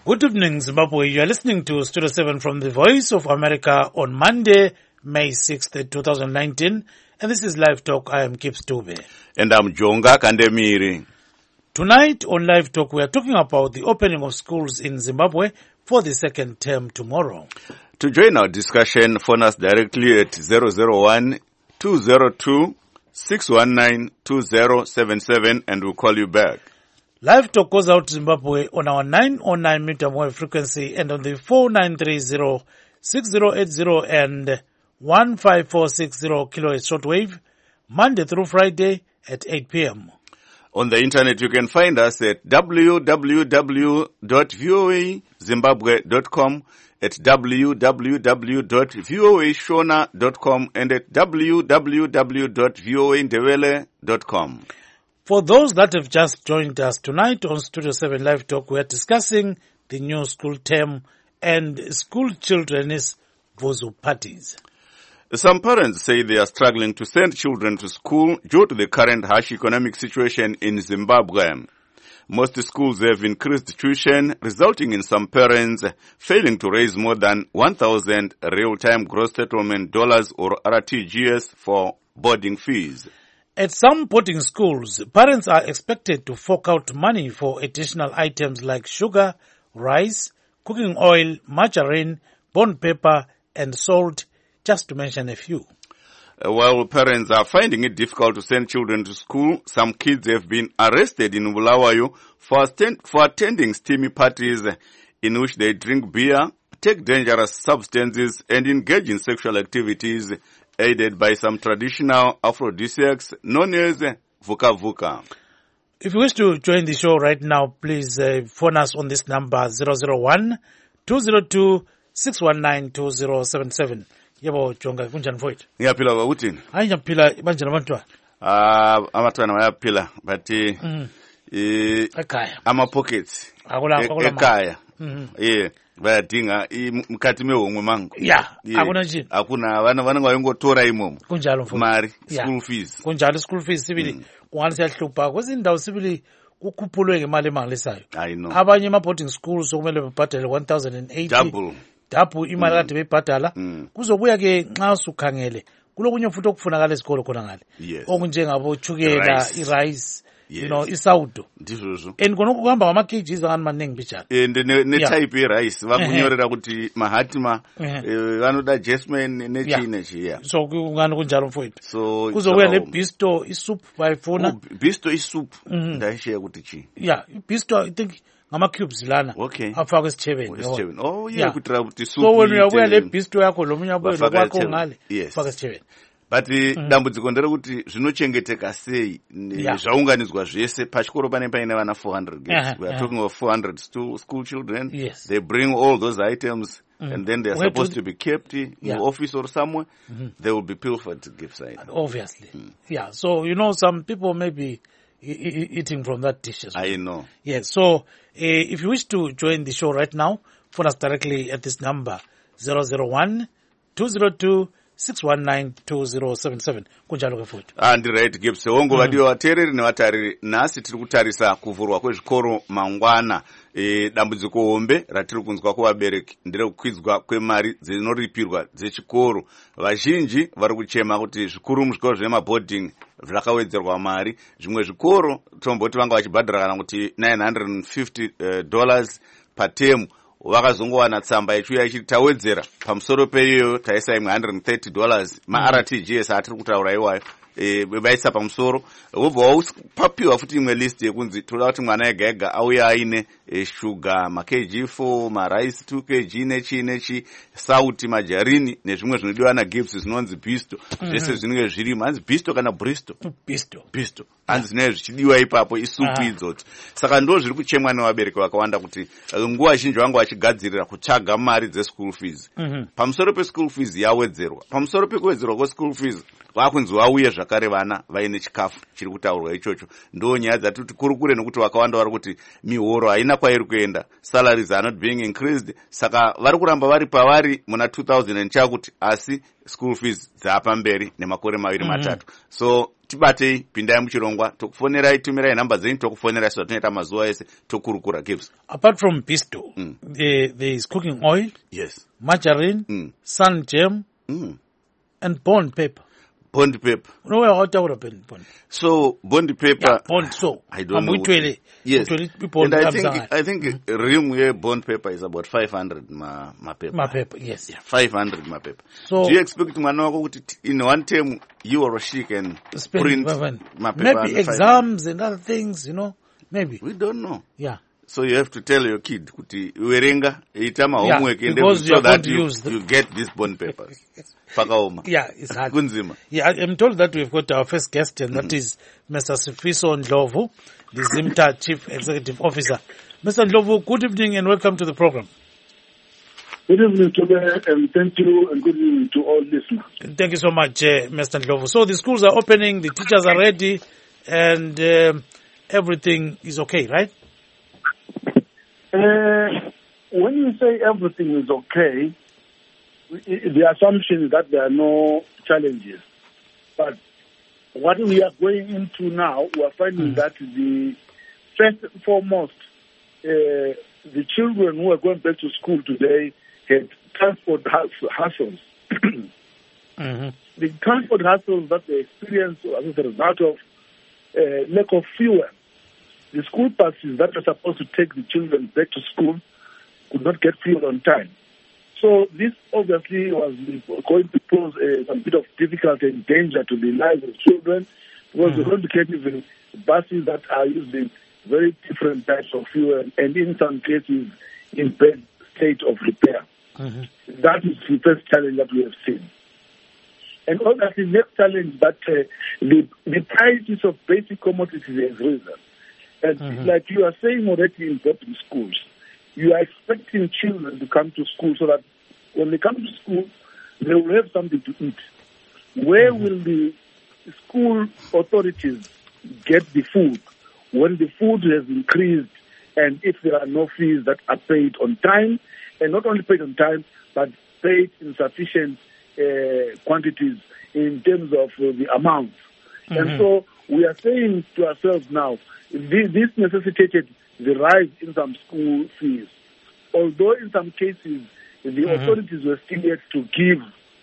Good evening, Zimbabwe. You are listening to Studio 7 from the Voice of America on Monday, May 6th, 2019. And this is Live Talk. I am Gibbs Dube. And I'm Jonga Kandemiri. Tonight on Live Talk, we are talking about the opening of schools in Zimbabwe for the second term tomorrow. To join our discussion, phone us directly at 001-202-619-2077 and we'll call you back. Live Talk goes out to Zimbabwe on our 909 meter wave frequency and on the 4930-6080 and 15460 kilohertz shortwave, Monday through Friday at 8 p.m. On the internet, you can find us at www.voazimbabwe.com, at www.voashona.com, and at www.voandebele.com. For those that have just joined us tonight on Studio 7 Live Talk, we are discussing the new school term and school children's Vuzu parties. Some parents say they are struggling to send children to school due to the current harsh economic situation in Zimbabwe. Most schools have increased tuition, resulting in some parents failing to raise more than 1,000 real-time gross settlement dollars or RTGS for boarding fees. At some boarding schools, parents are expected to fork out money for additional items like sugar, rice, cooking oil, margarine, bond paper, and salt, just to mention a few. While parents are finding it difficult to send children to school, some kids have been arrested in Bulawayo for attending steamy parties in which they drink beer, take dangerous substances, and engage in sexual activities aided by some traditional aphrodisiacs known as Vuka Vuka. If you wish to join the show right now, please phone us on this number 001-202-619-2077. Yebo Jonga, kunjani mfowethu? Ngiyaphila bakuthini? Hayi ngiyaphila banjani abantwana? Abantwana bayaphila but ekhaya ama pockets ekhaya bayadinga mkhathi mehomwe mangu. Yeah, akuna nje. Akuna vana ngayingotora imomo. Kunjalo mfowethu. Mari school fees. Kunjalo school fees sibili. Kungani siyahlupha kwezindawo sibili kukhuphulwe ngemali emangalisayo. I know. Abanye ama boarding schools sokumele bebhadale 1080. Double imali kade beyibhadala kuzobuya ke nxa usukhangele kulokunye futhi okufunakala esikolo khona ngale okunjengabo chukela irice you know isawudo ndizvo and konke kuhamba ngama kgs angani maningi bijalo and ne type ye rice vakunyorera kuti mahatima vanoda jasmine nechine chiya so kungani kunjalo mfowethu so kuzobuya le bisto isoup bayifuna bisto isoup ndayishiya kuti chi bisto I think ngama cubes lana afaka esithebeni oh yeah kutra ukuthi soup so wena uyabuya le bisto yakho lo munye abuye lokwakho ngale faka esithebeni but dambudziko nderekuti zvinochengeteka sei zvaunganidzwa zvese pachikoro paine vana 400 kids. We are talking of 400 school children. They bring all those items and then they are supposed to be kept in the office or somewhere. They will be pilfered to give side. Obviously. Yeah, so you know some people may be eating from that dish as well. I know. Yes, so if you wish to join the show right now, phone us directly at this number 001-202-619-2077. Kunjalo ke futhi. Right Gibbs. Wongo vadiwa vateereri nevatariri nhasi tiri kutarisa kuvhurwa kwezvikoro mangwana. Dambudziko hombe ratiri kunzwa kuvabereki nderekukwidza kwemari dzinoripirwa dzechikoro. Vazhinji vari kuchema kuti zvikuru muzvikoro zvemaboarding zvakawedzerwa mari. Zvimwe zvikoro tomboti vanga vachibhadhara kana kuti $950 per term. Vakazongowana tsamba yechiuya ichiti tawedzera pamusoro peiyoyo taisa imwe $130 ma-RTGS atiri kutaura iwayo vaisa pamusoro wobva papiwa futi imwe list yekunzi toda kuti mwana ega ega auye aine sugar makg 4 marice 2 kg nechi sauti majarini nezvimwe zvinodiwa naGibbs zvinonzi bisto zvese zvinenge zvirimo hanzi bisto kana bristo bisto hanzi zvinenge zvichidiwa ipapo isupu idzoti saka ndo zviri kuchemwa nevabereki vakawanda kuti nguva zhinji vanga vachigadzirira kutsvaga mari dzeschool fees pamusoro peschool fees yawedzerwa pamusoro pekuwedzerwa kweschool fees vakunzi vauye zvakare vana vaine chikafu chiri kutaurwa ichocho ndo nyaya dzatiti kurukure nekuti vakawanda vari kuti mihoro haina kwairi kuenda salaries are not being increased saka vari kuramba vari pavari muna 2000 chakuti asi school fees dzaapamberi nemakore maviri matatu so tibatei, pindai muchirongwa, tokufonerai, tumirai nhamba dzenyu, tokufonerai so tunoita mazuva ese tokurukura. Gives. Apart from Bisto, there is cooking oil, yes, margarine, sun jam, and bond paper. Bond paper. No, bond. So bond paper. Yeah, bond. So I don't know. Yes, and I think real bond paper is about 500 ma paper. Ma paper, yes. Yeah, 500 ma paper. So do you expect in one term you or she can print ma paper? Maybe exams and other things, maybe. We don't know. Yeah. So you have to tell your kid kuti uerenga itama homework so that you get these bond papers. Yeah, it's hard. Yeah, I'm told that we've got our first guest, and that is Mr. Sifiso Ndlovu, the Zimta Chief Executive Officer. Mr. Ndlovu, good evening and welcome to the program. Good evening to you, and thank you, and good evening to all listeners. Thank you so much, Mr. Ndlovu. So the schools are opening, the teachers are ready, and everything is okay, right? When you say everything is okay, the assumption is that there are no challenges. But what we are going into now, we are finding that the first and foremost, the children who are going back to school today had transport hassles. The transport hassles that they experienced as a result of lack of fuel. The school buses that are supposed to take the children back to school could not get fuel on time. So this obviously was going to pose a bit of difficulty and danger to the lives of children, because we're going to get even buses that are using very different types of fuel and in some cases in bad state of repair. That is the first challenge that we have seen. And obviously the next challenge that the prices of basic commodities has risen. And like you are saying already in boarding schools, you are expecting children to come to school so that when they come to school, they will have something to eat. Where will the school authorities get the food when the food has increased and if there are no fees that are paid on time, and not only paid on time, but paid in sufficient quantities in terms of the amounts? And so we are saying to ourselves now, this necessitated the rise in some school fees. Although in some cases the authorities were still yet to give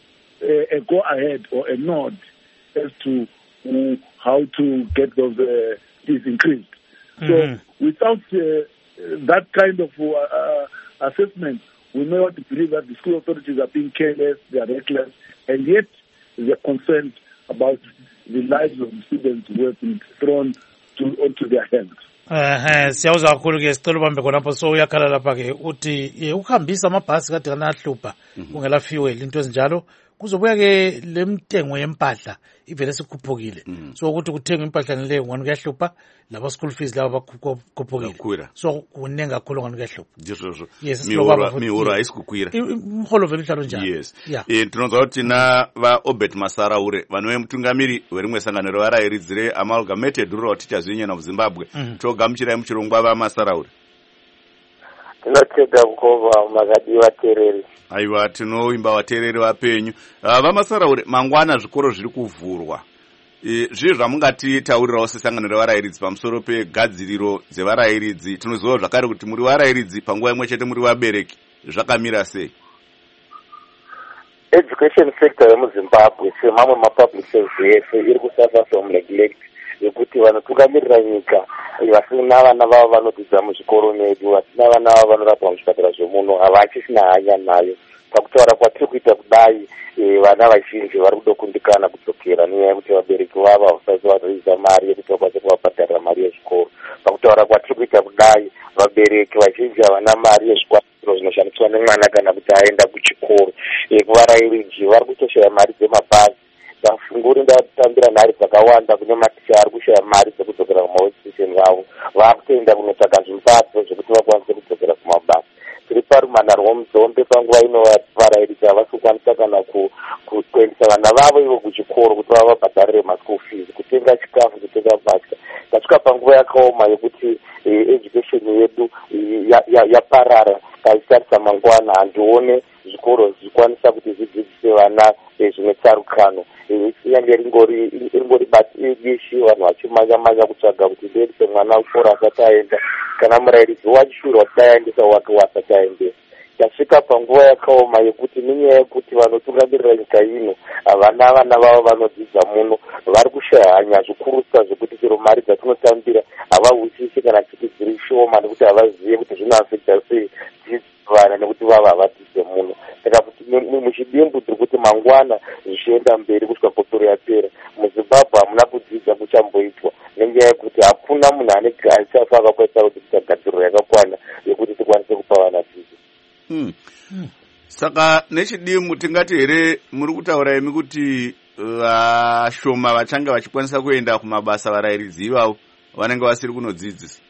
a go-ahead or a nod as to how to get those fees increased. So without that kind of assessment, we may want to believe that the school authorities are being careless, they are reckless, and yet they are concerned about the lives of the students who have been thrown onto their hands. Siyawuza kakhulu ke sicela ubambe khonapho so uyakhala lapha ke uthi ukuhambisa amabhasi kade kana ahlupha kungela fuel into ezinjalo kuzobuya ke lemtengo yempahla ivele sikhuphukile so ukuthi kuthenga impahla ngeleyo ngani kuyahlupha laba school fees laba bakhuphukile so kunenga kakhulu ngani kuyahlupha yes mihoro ayisikukwira umholo vele uhlalo njalo yes tinonzwa kuti na va Obert Masaraure vanove mutungamiri werimwe sangano revarairidzi Amalgamated Rural Teachers Union of Zimbabwe togamuchirai muchirongwa va Masaraure. Tinotenda kukova magadi vatereri. Aiwa tinoimba vatereri vapenyu. Vamasaraure mangwana zvikoro zviri kuvhurwa. Zviri zvamungatitaurirawo sesangano revarairidzi pamusoro pegadziriro dzevarairidzi. Tinoziva zvakare kuti muri varairidzi panguva imwe chete muri vabereki. Zvakamira sei? Education sector yemuZimbabwe semamwe mapublic service yese iri kusuffer from neglect yekuti vanotungamirira nyika vasina vana vavo vanodzidza muzvikoro medu, vasina vana vavo vanorapwa muzvipatara zvemuno havachisina hanya nayo. Pakutaura kwatiri kuita kudai vana vazhinji vari kuda kundikana kudzokera nenyaya yekuti vabereki vavo havasati varidza mari yekuti vakwanise kuvabhadharira mari yezvikoro. Pakutaura kwatiri kuita kudai vabereki vazhinji havana mari yezvikwanisiro zvinoshandiswa nemwana kana kuti aenda kuchikoro. Kuvarairidzi vari kutoshaya mari dzemabhazi. Ndafunguri ndatambira nhare dzakawanda kune maticha ari kushaya mari dzekudzokera kumahositesheni vavo, vakutoenda kunotsvaka zvimbatso zvekuti vakwanise kudzokera kumabasa. Tiri parumana rwomudzombe panguva ino varairidzi havasi kukwanisa kana kuendesa vana vavo ivo kuchikoro kuti vavabhadharire maschool fees, kutenga chikafu, kutenga mbatya. Tasvika panguva yakaoma yekuti education yedu yaparara. Taitarisa mangwana handione zvikoro zvikwanisa kuti zvidzidzise vana zvine tsarukano yange ringori dishi vanhu vachimanya kutsvaga kuti ndiendese mwana kuchikoro asati aenda kana murairidzi wachishurwa kuti aendesa wake wasati aendesa. Tasvika panguva yakaoma yekuti nenyaya yekuti vanotungamirira nyika ino vana vavo vanodzidza muno vari kushaya hanya zvikurusa zvekuti chero mari dzatinotambira havahwisisi kana chiti dziri shoma nekuti havazive kuti zvinoafekta sei vana nekuti vava havadzidze muno. Saka kuti muchidimbu tiri kuti mangwana zvichienda mberi kusvika kotoro yapera muZimbabwe hamuna kudzidza kuchamboitwa nenyaya yekuti hakuna munhu ane gaisafa akakwanisa kuti tichagadziriro yakakwana yekuti tikwanise kupa vana dzidzo. Saka nechidimu tingati here muri kutaura imi kuti vashoma vachange vachikwanisa kuenda kumabasa varairidzi ivavo vanenge vasiri kunodzidzisa?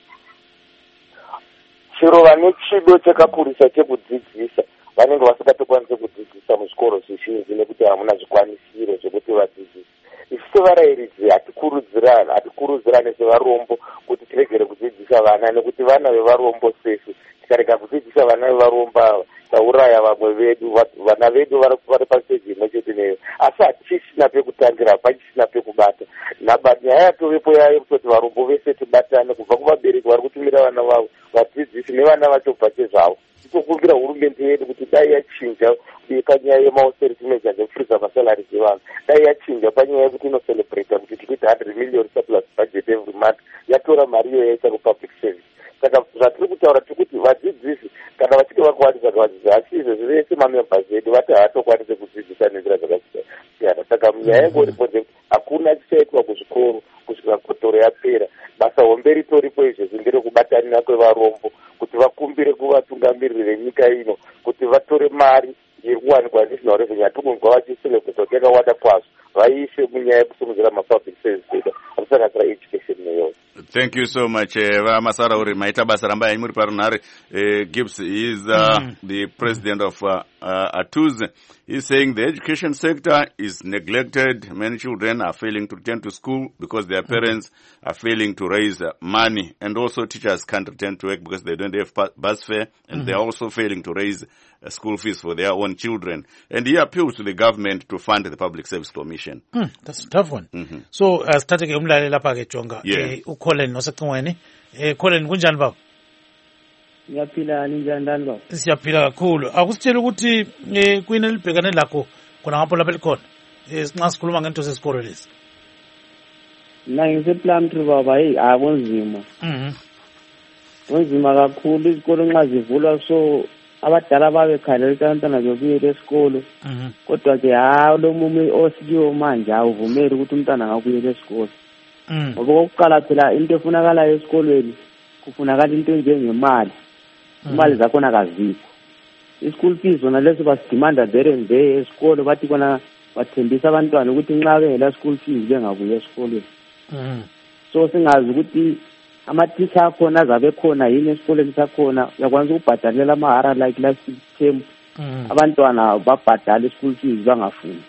Chero vane chido chakakurisa chekudzidzisa vanenge vasingatokwanisi kudzidzisa muzvikoro zvizhinji nekuti hamuna zvikwanisiro zvekuti vadzidzise. Isu sevarairidzi hatikurudzirane sevarombo kuti tiregere kudzidzisa vana nekuti vana vevarombo sesu tikarega kudzidzisa vana vevarombo ava tauraya vamwe vedu. Vana vedu vari paseji imwe chete neyo asi hatisina pekutangira hapachisina pekubata. Nyaya yatovepo yayo kutoti varombo vese tibatane kubva kuvabereki vari kutumira vana vavo vadzidzisi nevana vacho pachezvavo. Titokumbira hurumende yedu kuti dai yachinja panyaya yemausterity measures ekufurisa masalari evanhu, dai yachinja panyaya yekuti inocelebrata kuti tikuti 100 million surplus budget every month, yatora mari iyo yaisa kupublic service. Saka zvatiri kutaura tikuti vadzidzisi kana vachinge vakwanisa kuvadzidzisa asi izvo zvese mamembers edu vati havatokwanise kudzidzisa nenzira dzakasiyana. Saka munyaya yengoripo ndekuti hakuna chichaitwa kuzvikoro kusvika kotoro yapera. Basa hombe ritoripo izvezvi nderekubatanira kwevarombo kuti vakumbire kuvatungamiriri venyika ino kuti vatore mari yekuwanikwa national revenue yatokungwa vachiselebrata kuti yakawanda kwazvo vaise munyaya yekusimudzira mapublic service edu anosanganisira education neyo. Thank you so much. Masara uri maita basa ramba muri parunhare. Gibbs is the president of ATUZ. He's saying the education sector is neglected. Many children are failing to return to school because their parents are failing to raise money, and also teachers can't return to work because they don't have bus fare, and they're also failing to raise school fees for their own children. And he appeals to the government to fund the Public Service Commission. That's a tough one. So starting umlale lapha ke Jonga uColin nosecingweni Colin kunjani baba? Ngiyaphila ninjani ndani baba? Siyaphila kakhulu. Akusitshela ukuthi kuyini elibhekane lakho khona ngapho lapha likhona. Sinxa sikhuluma ngento sesikolo lesi. Na ngiseplan tree baba akunzima. Kunzima kakhulu izikolo nxa zivulwa so abadala babekhalela ukuthi abantwana bebuyele esikolo. Kodwa ke lo mume osikiwe manje awuvumeli ukuthi umntwana angabuyela esikolo. Ngoba okokuqala phela into efunakalayo esikolweni kufunakala into enjengemali. Imali zakhona kazikho. I-school fees zona leso basidimanda there and there esikolo bathi kona bathembisa abantwana ukuthi nxa bengela school fees bengabuya esikolweni. So singazi ukuthi amateacher akhona azabe khona yini esikoleni sakhona uyakwanisa ukubhadalela amahara like last term abantwana babhadala i-school fees bangafuni.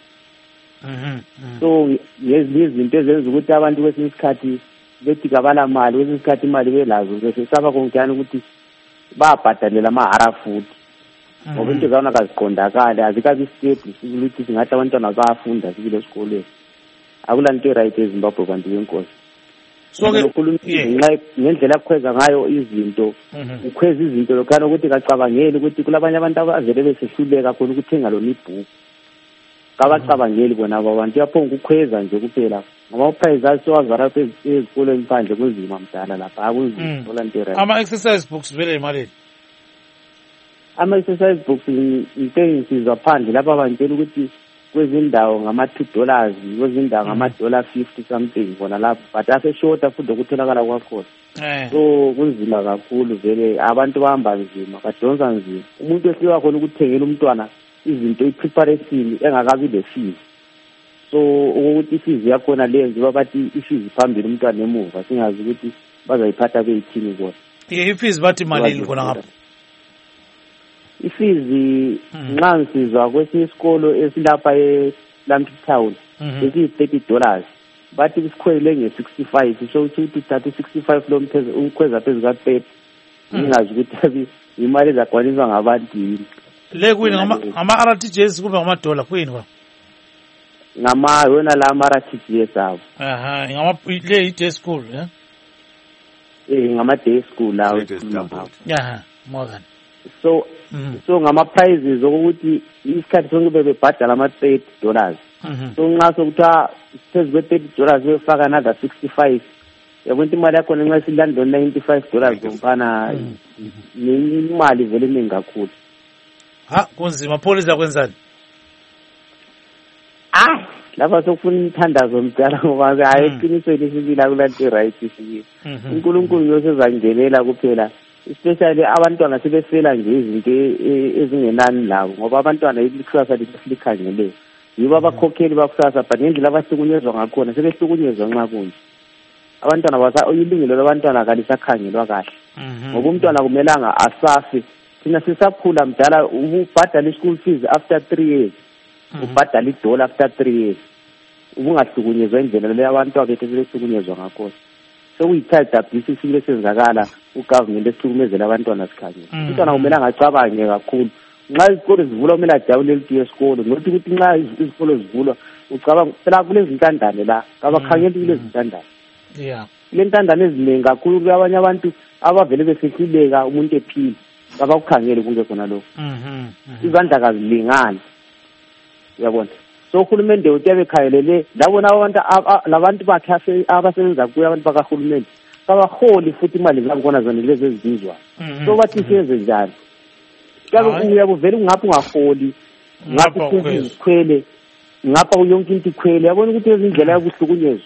So izinto ezenza ukuthi abantu kwesinye isikhathi bethi kabala mali kwesinye isikhathi imali belazo besesaba konjani ukuthi babhadalela amahara futhi ngoba into zaona kaziqondakali azikabi stable ukuthi singathi abantwana bayafunda sikile esikoleni akula nto right eZimbabwe kanti yenkosi. So ngendlela akukhweza ngayo izinto ukhweza izinto lokhana ukuthi kacabangeli ukuthi kulabanye abantu abazele besehluleka khona ukuthenga lona ibhuku kabacabangeli bona abantu yaphonga ukukhweza nje kuphela ngoba uprice asiwazara ezikolweni phandle kunzima mdala lapha akunzima volunteer. Ama-exercise books vele imalini? Ama-exercise books intengisizwa phandle lapha bantshela ukuthi kwezindawo ngama$2 kwezindawo ngama$50 something bona lapho but aseshota futhi ukutholakala kwakhona. So kunzima kakhulu vele abantu bahamba nzima badonsa nzima. Umuntu esiwa khona ukuthengela umntwana izinto i-preparation engakabi le-fees. So ukuthi i-fees yakhona leyenziwa bathi i-fees phambili umntwana emuva singazi ukuthi bazayiphatha beyithini kona. I-fees bathi malini khona ngapha? I-fees nxa ngisizwa kwesinye isikolo esilapha eLamthini Town besiyi$30 bathi sikhwele nge-65 so ukuthi uthatha u-65 lo umkhweza phezu ka-30 ngingazi ukuthi imali ezakwaniswa ngabantu yini. Le kuyini ngama-RTGS kube ngamadola kuyini kwa? yona la ama-RTGS abo. Le day school, yeah? Ngama-day school lawo. More than. So ngama-prizes okuthi isikhathi sonke bebebhadala ama-$30. So nxa sokuthiwa phezu kwe-$30 befaka another 65. Yabona imali yakhona nxa silanda $95 umfana imali vele iningi kakhulu. Kunzima pholisa kwenzani? Lapha sokufuna imthandazo mdala ngoba hayi eqinisweni sibila kulanto right sibili. uNkulunkulu yosezangelela kuphela. Especially abantwana sebefela nje izinto ezingenani labo ngoba abantwana ikusasa likhangeleyo. Yibo abakhokheli bakusasa but ngendlela abahlukunyezwa ngakhona sebehlukunyezwa nxa kunje. Abantwana ilungelo labantwana kalisakhangelwa kahle. Ngoba umntwana kumelanga asafe. Thina sisakhula mdala ubhadala school fees after 3 years. Ubhadala $1 after 3 years. Ubungahlukunyezwa indlela le abantu abethu sebehlukunyezwa ngakhona. So we-child abuse sibile senzakala ugovernment esihlukumezela abantwana sikhanye. Umntwana kumele angacabange kakhulu. Nxa izikolo zivulwa kumele ajabulele ukuthi yesikolo. Nokuthi nxa izikolo zivulwa ucabanga phela kulezi ntandane la abakhangeli kulezi ntandane. Le ntandane eziningi kakhulu abanye abantu abavele besehluleka umuntu ephila abakukhangeli kunje khona lokho. Izandla kazilingani. Uyabona? So uhulumende uyabe khayelele labona labantu bakhe abasebenza kuyo abantu bakahulumende babaholi futhi imali zabo kona zona lezi ezizizwa. So bathi siyenze njani? Uyabuvela ngapha ungaholi ngapha izikhwele ngapha yonke into ikhwele yabona ukuthi ezindlela yokuhlukunyezwa.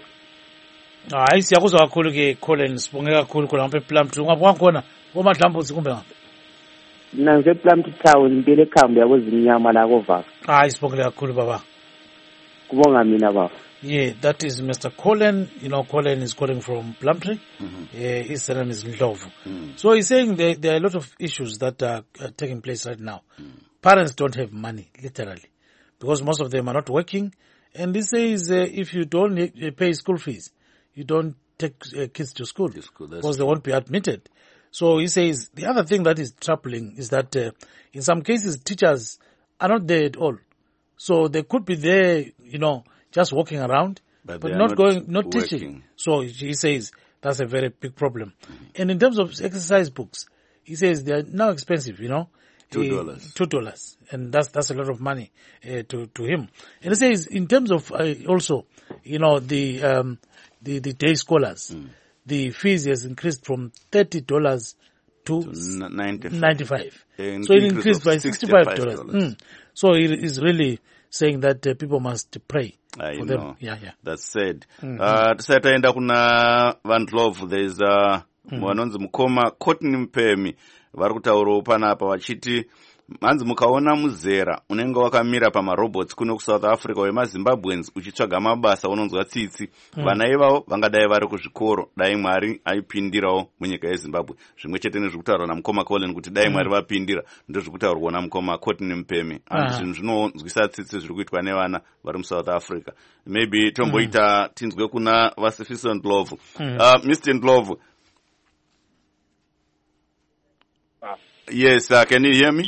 Hayi siyakuzwa kakhulu ke Colin sibonge kakhulu khona lapha ePlumtree ngapha khona oMadlambuzi kumbe ngapha. Mina ngisePlumtree Town impela ekhamba yakozimnyama la kovaka. Hayi sibonge kakhulu baba. Kubonga mina baba. Yeah, that is Mr. Colin. You know, Colin is calling from Plumtree. His name is Ndlovu. So he's saying there are a lot of issues that are taking place right now. Parents don't have money, literally, because most of them are not working. And he says if you don't pay school fees, you don't take kids to school because they won't be admitted. So he says the other thing that is troubling is that in some cases teachers are not there at all. So they could be there, you know, just walking around, but not teaching. So he says that's a very big problem. And in terms of exercise books, he says they are now expensive, you know. $2. And that's a lot of money to him. And he says in terms of also, you know, the day scholars, the fees has increased from $30 to $95. So it increased by $65. So he is really saying that people must pray for them. Yeah. That's said. Tisataenda kuna Van Ndlovu, there is mwanonzi mukoma Courtney Mpemi vari kutaurawo panapa vachiti manzi mukaona muzera unenge wakamira pamarobots kuno kuSouth Africa wemaZimbabweans uchitsvaga mabasa unonzwa tsitsi vana ivavo vangadai vari kuzvikoro dai Mwari aipindirawo munyika yeZimbabwe. Zvimwe chete nezvekutaurwa namukoma Colin kuti dai Mwari vapindira ndozvekutaurwa namukoma Courtney Mpemi. Zvinhu zvinonzwisa tsitsi zviri kuitwa nevana vari muSouth Africa. Maybe tomboita tinzwe kuna Vasifiso Ndlovu. Mr. Ndlovu. Yes, can you hear me?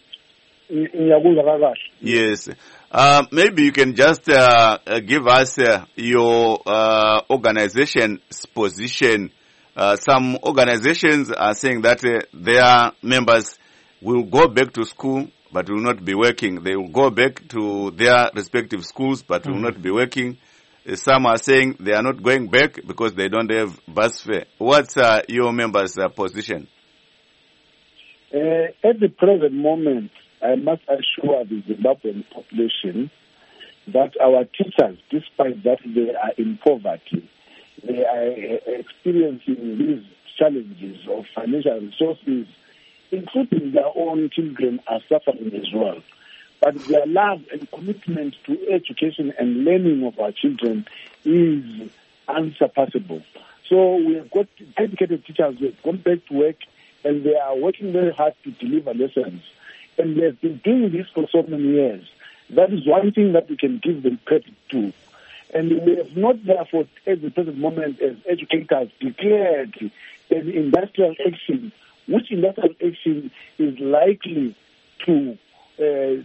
Yes. Maybe you can just give us your organization's position. Some organizations are saying that their members will go back to school but will not be working. They will go back to their respective schools but will not be working. Some are saying they are not going back because they don't have bus fare. What's your members' position? At the present moment, I must assure the Zimbabwean population that our teachers, despite that they are in poverty, they are experiencing these challenges of financial resources, including their own children are suffering as well. But their love and commitment to education and learning of our children is unsurpassable. So we have got dedicated teachers who have gone back to work, and they are working very hard to deliver lessons. And they have been doing this for so many years. That is one thing that we can give them credit to. And we have not, therefore, at the present moment, as educators, declared an industrial action, which industrial action is likely to jeopardize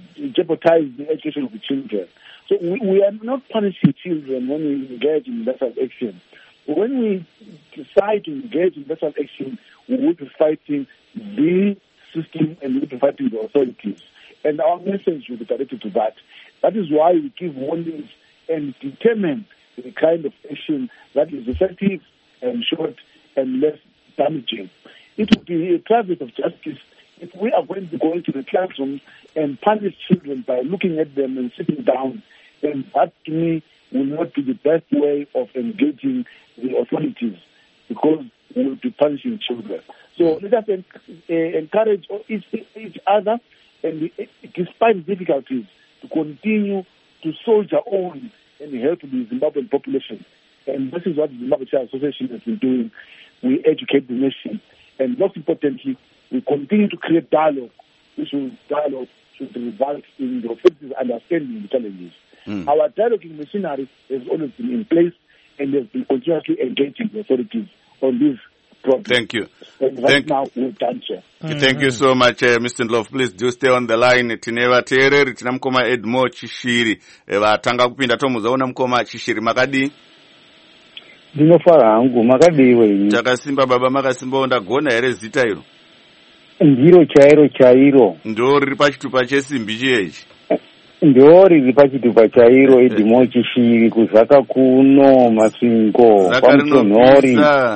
jeopardize the education of the children. So we are not punishing children when we engage in that sort of action. When we decide to engage in that sort of action, we will be fighting the system and we will be fighting the authorities. And our message will be directed to that. That is why we give warnings and determine the kind of action that is effective and short and less damaging. It would be a travesty of justice if we are going to go into the classroom and punish children by looking at them and sitting down. And that, to me, will not be the best way of engaging the authorities, because we will be punishing children. So let us encourage each other, and despite difficulties, to continue to soldier on and help the Zimbabwean population. And this is what the Zimbabwe Child Association has been doing. We educate the nation. And most importantly, we continue to create dialogue. Dialogue should result in the authorities understanding the challenges. Our dialoguing machinery has always been in place and has been continuously engaging the authorities on this problem. Thank you. And right now, we've done so. Thank you so much, Mr. Ndlovu. Please do stay on the line. Tineva Tereri, tina mkoma Edmo Chishiri. Vatanga kupinda tomuzaona mkoma Chishiri. Makadi? Ndinofara hangu, makadi iwe. Chakasimba baba, makasimba onda gona ere zita iro. Ndiro chairo. Ndori ripachitupa chesimbi chiechi. Ndori ripachitupa chairo Edmo Chishiri kuzaka kuno masvingo. Zakarinopisa.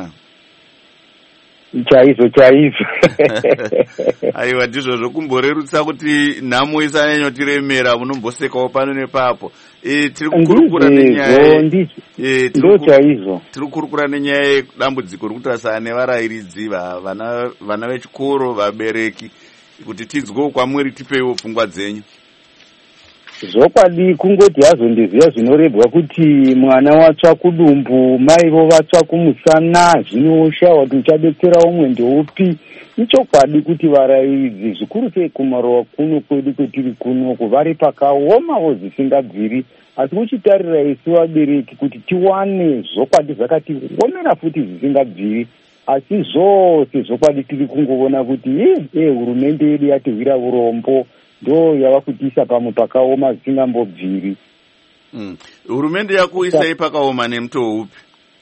Chaizo. Aiwa ndizvo zvokumborerutsa kuti nhamo isanyanyotiremera munombosekawo pano nepapo. Tiri kukurukura nenyaya tiri kukurukura nenyaya yedambudziko rekuti vasana nevarairidzi vana vechikoro vabereki kuti tinzwewo kwamuri tipeiwo pfungwa dzenyu. Zvokwadi kungoti hazo ndiziva zvinorebwa kuti mwana watsva kudumbu maivo vatsva kumusana zvinoshawa kuti uchadetsera umwe ndeupi. Ichokwadi kuti varairidzi zvikuru sei kumarowa kuno kwedu kwetiri kuno vari pakaomawo zvisingabviri, asi kuchitarira isu vabereki kuti tiwane zvokwadi zvakatiomera futi zvisingabviri, asi zvose zvokwadi tiri kungoona kuti hurumende yedu yatihwira urombo, ndo yava kutiisa pamwe pakaoma zvisingambobviri. Hurumende yakuisai pakaoma nemutoo upi?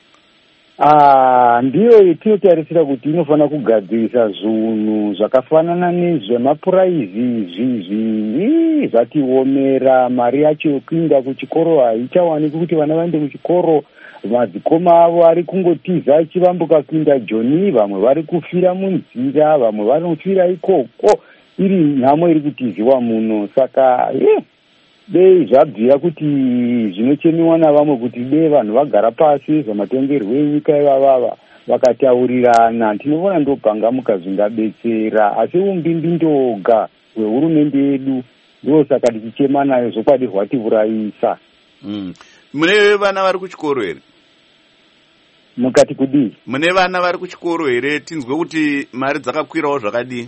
Ndiyo yetinotarisira kuti inofanira kugadzirisa zvinhu zvakafanana nezvemapuraizi izvi zvatiomera. Mari yacho yokuinda kuchikoro haichawanikwi kuti vana vaende kuchikoro. Madzikoma avo ari kungotiza achivambuka kuinda Joni, vamwe vari kufira munzira, vamwe vanofira ikoko. Iri nhamo iri kutiziwa muno. Saka dei zvabvira kuti zvinochemiwa navamwe kuti dei vanhu vagara pasi zvamatongerwo enyika ivavava vakataurirana, tinoona ndobhangamuka zvingabetsera. Asi umbimbi ndoga hwehurumende yedu ndosaka tichichema nayo zvokwadi rwatiurayisa. Mune vana vari kuchikoro here? Mukati kudii? Mune vana vari kuchikoro here? Tinzwe kuti mari dzakakwirawo zvakadii?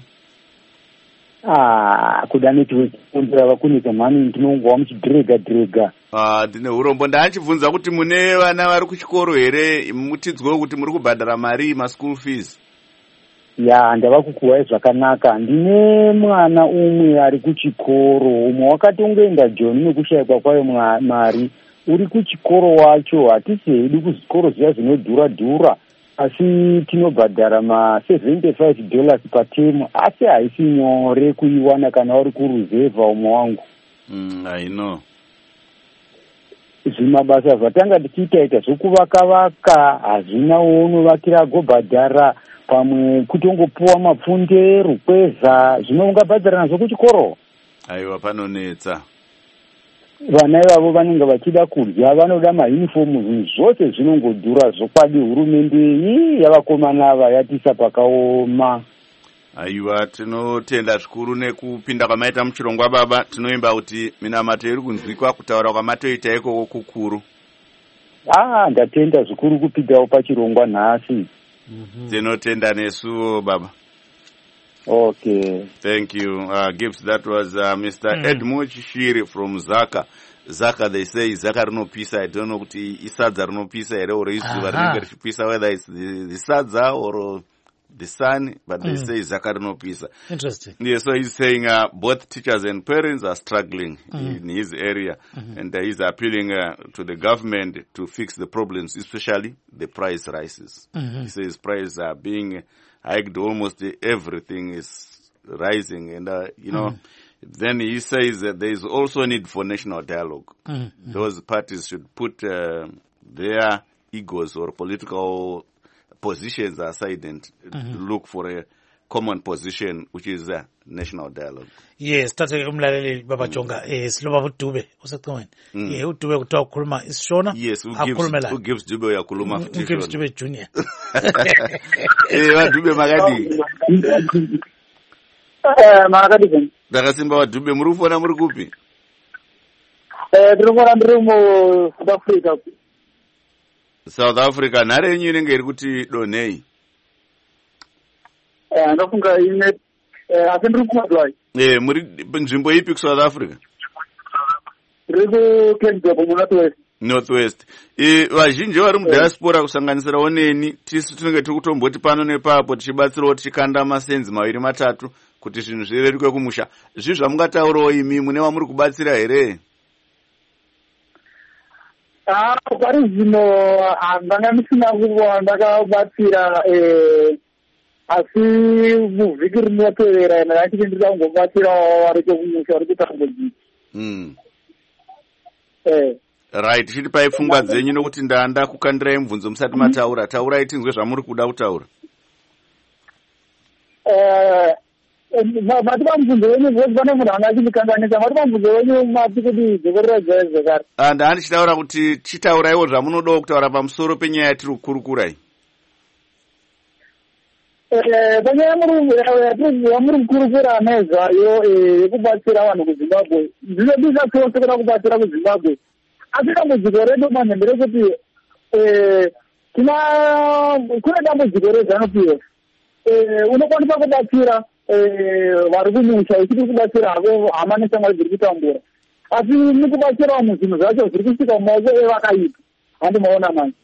Kuda netiwekundira vakunisa mhani tinongowa muchidhirega. Ndine urombo ndaachibvunza kuti mune vana vari kuchikoro here, mutinzwewo kuti muri kubhadhara mari maschool fees? Ndava kukuwai zvakanaka. Ndine mwana umwe ari kuchikoro, umwe wakatongoenda Joni nekushayikwa kwayo mari. Uri kuchikoro wacho, hatisi hedu kuzvikoro zviya zvinodhura, asi tinobhadhara $75 patemu, asi haisi nyore kuiwana kana uri kuruzevha umwe wangu. I know. Zvimabasa zvatanga tichiita zvokuvaka hazvina unovakira agobhadhara, pamwe kutongopuwa mapfunde, rukweza, zvino ungabhadhara nazvo kuchikoro. Aiwa, panonetsa. Vana ivavo vanenge vachida kudya, vanoda maunifomu, zvinhu zvose zvinongodhura. Zvokwadi hurumende yavakomana ava yatiisa pakaoma. Aiwa, tinotenda zvikuru nekupinda kwamaita muchirongwa baba. Tinoimba kuti minamato iri kunzwikwa, kutaura kwamatoita ikoko kukuru. Ndatenda zvikuru kupindawo pachirongwa nhasi. Tinotenda nesuwo baba. Okay. Thank you. Gibbs, that was Mr. Edmo Chishiri from Zaka. Zaka, they say Zaka rinopisa. I don't know kuti isadza rinopisa here or izuva rinenge richipisa, whether it's the sadza or the sun, but they say Zakarinopisa. Interesting. Yeah, so he's saying both teachers and parents are struggling in his area, and he's appealing to the government to fix the problems, especially the price rises. He says prices are being hiked, almost everything is rising, and you know. Then he says that there is also a need for national dialogue. Those parties should put their egos or political positions aside and look for a common position, which is national dialogue. Yes, tathe umlaleli baba Jonga siloba uDube usecingweni. uDube kuthiwa ukhuluma isishona. Yes, who gives Dube uyakhuluma futhi. Who gives Dube Junior. Dube makadi. Makadi. Dakasimba wa Dube muri kufona muri kupi? Ndiri mu South Africa. South Africa nhare yenyu inenge iri kuti donei. Ndafunga ine asi ndiri kumadwai. Muri nzvimbo ipi ku South Africa? Ndiri ku Kempton North West. Vazhinji vari mudiaspora kusanganisirawo neni tisu tinenge tiri kutomboti pano nepapo tichibatsirawo tichikanda masenzi 2-3 kuti zvinhu zvireruke kumusha. Zvizvi zvamungataurawo imi mune wamuri kubatsira here? Pari zvino ndanga ndisina kuva ndakabatsira asi muvhiki rinotevera ndakachiti ndiri kungobatsirawo vari kumusha vari kutambudzika. Right, chitipai pfungwa dzenyu nokuti ndanda kukandirai mubvunzo musati mataura. Taurai tinzwe zvamuri kuda kutaura. Mati pamubvunzo wenyu vose pane munhu anga achitikanganisa. Mati pamubvunzo wenyu mati kuti dzokorera zvekare. Ndanga ndichitaura kuti chitauraiwo zvamunodawo kutaura pamusoro penyaya yatiri kukurukurai. Panyaya yamuri kukurukura nezvayo yekubatsira vanhu kuZimbabwe, ndinodisa chose kuda kubatsira kuZimbabwe. Asi dambudziko redu manhembe rekuti kune dambudziko reZANU-PF. Unokwanisa kubatsira vari kumusha uchiti kubatsira hako hama neshamwari dziri kutambura. Asi nikubatsirawo muzvinhu zvacho zviri kusvika mumaoko evakaipa. Handimaona manje.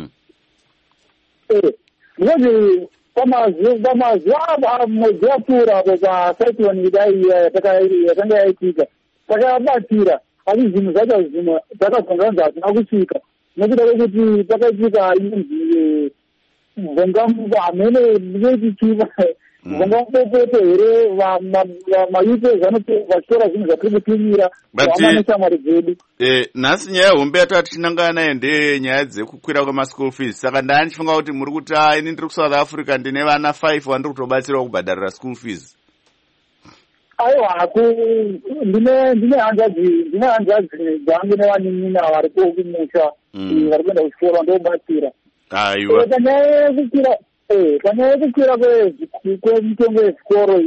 Ndinozi pamazuva mwedzi wapfuura apo pacyclone yakanga yaitika takabatsira, asi zvinhu zvacho zvimwe zvakazonganzi hazvina kusvika nekuda kwekuti pakaitika inonzi mvongamhamene nechichiva mvongamupopoto here mayuti ezanope vachitora zvinhu zvatiri kupimira kuhama neshamwari dzedu. Nhasi nyaya hombe yatova tichinangana nayo ndenyaya dzekukwira kwema-school fees. Saka ndanga ndichifunga kuti muri kuti ini ndiri kuSouth Africa ndine vana 5 vandiri kutobatsirawo kubhadharira school fees. Aiwa, ndine hanzvadzi dzangu nevanin'ina varipo kumusha vari kuenda kuchikoro ndobatsira. Aiwa. Panyaya yekukwira kwemitengo yezvikoro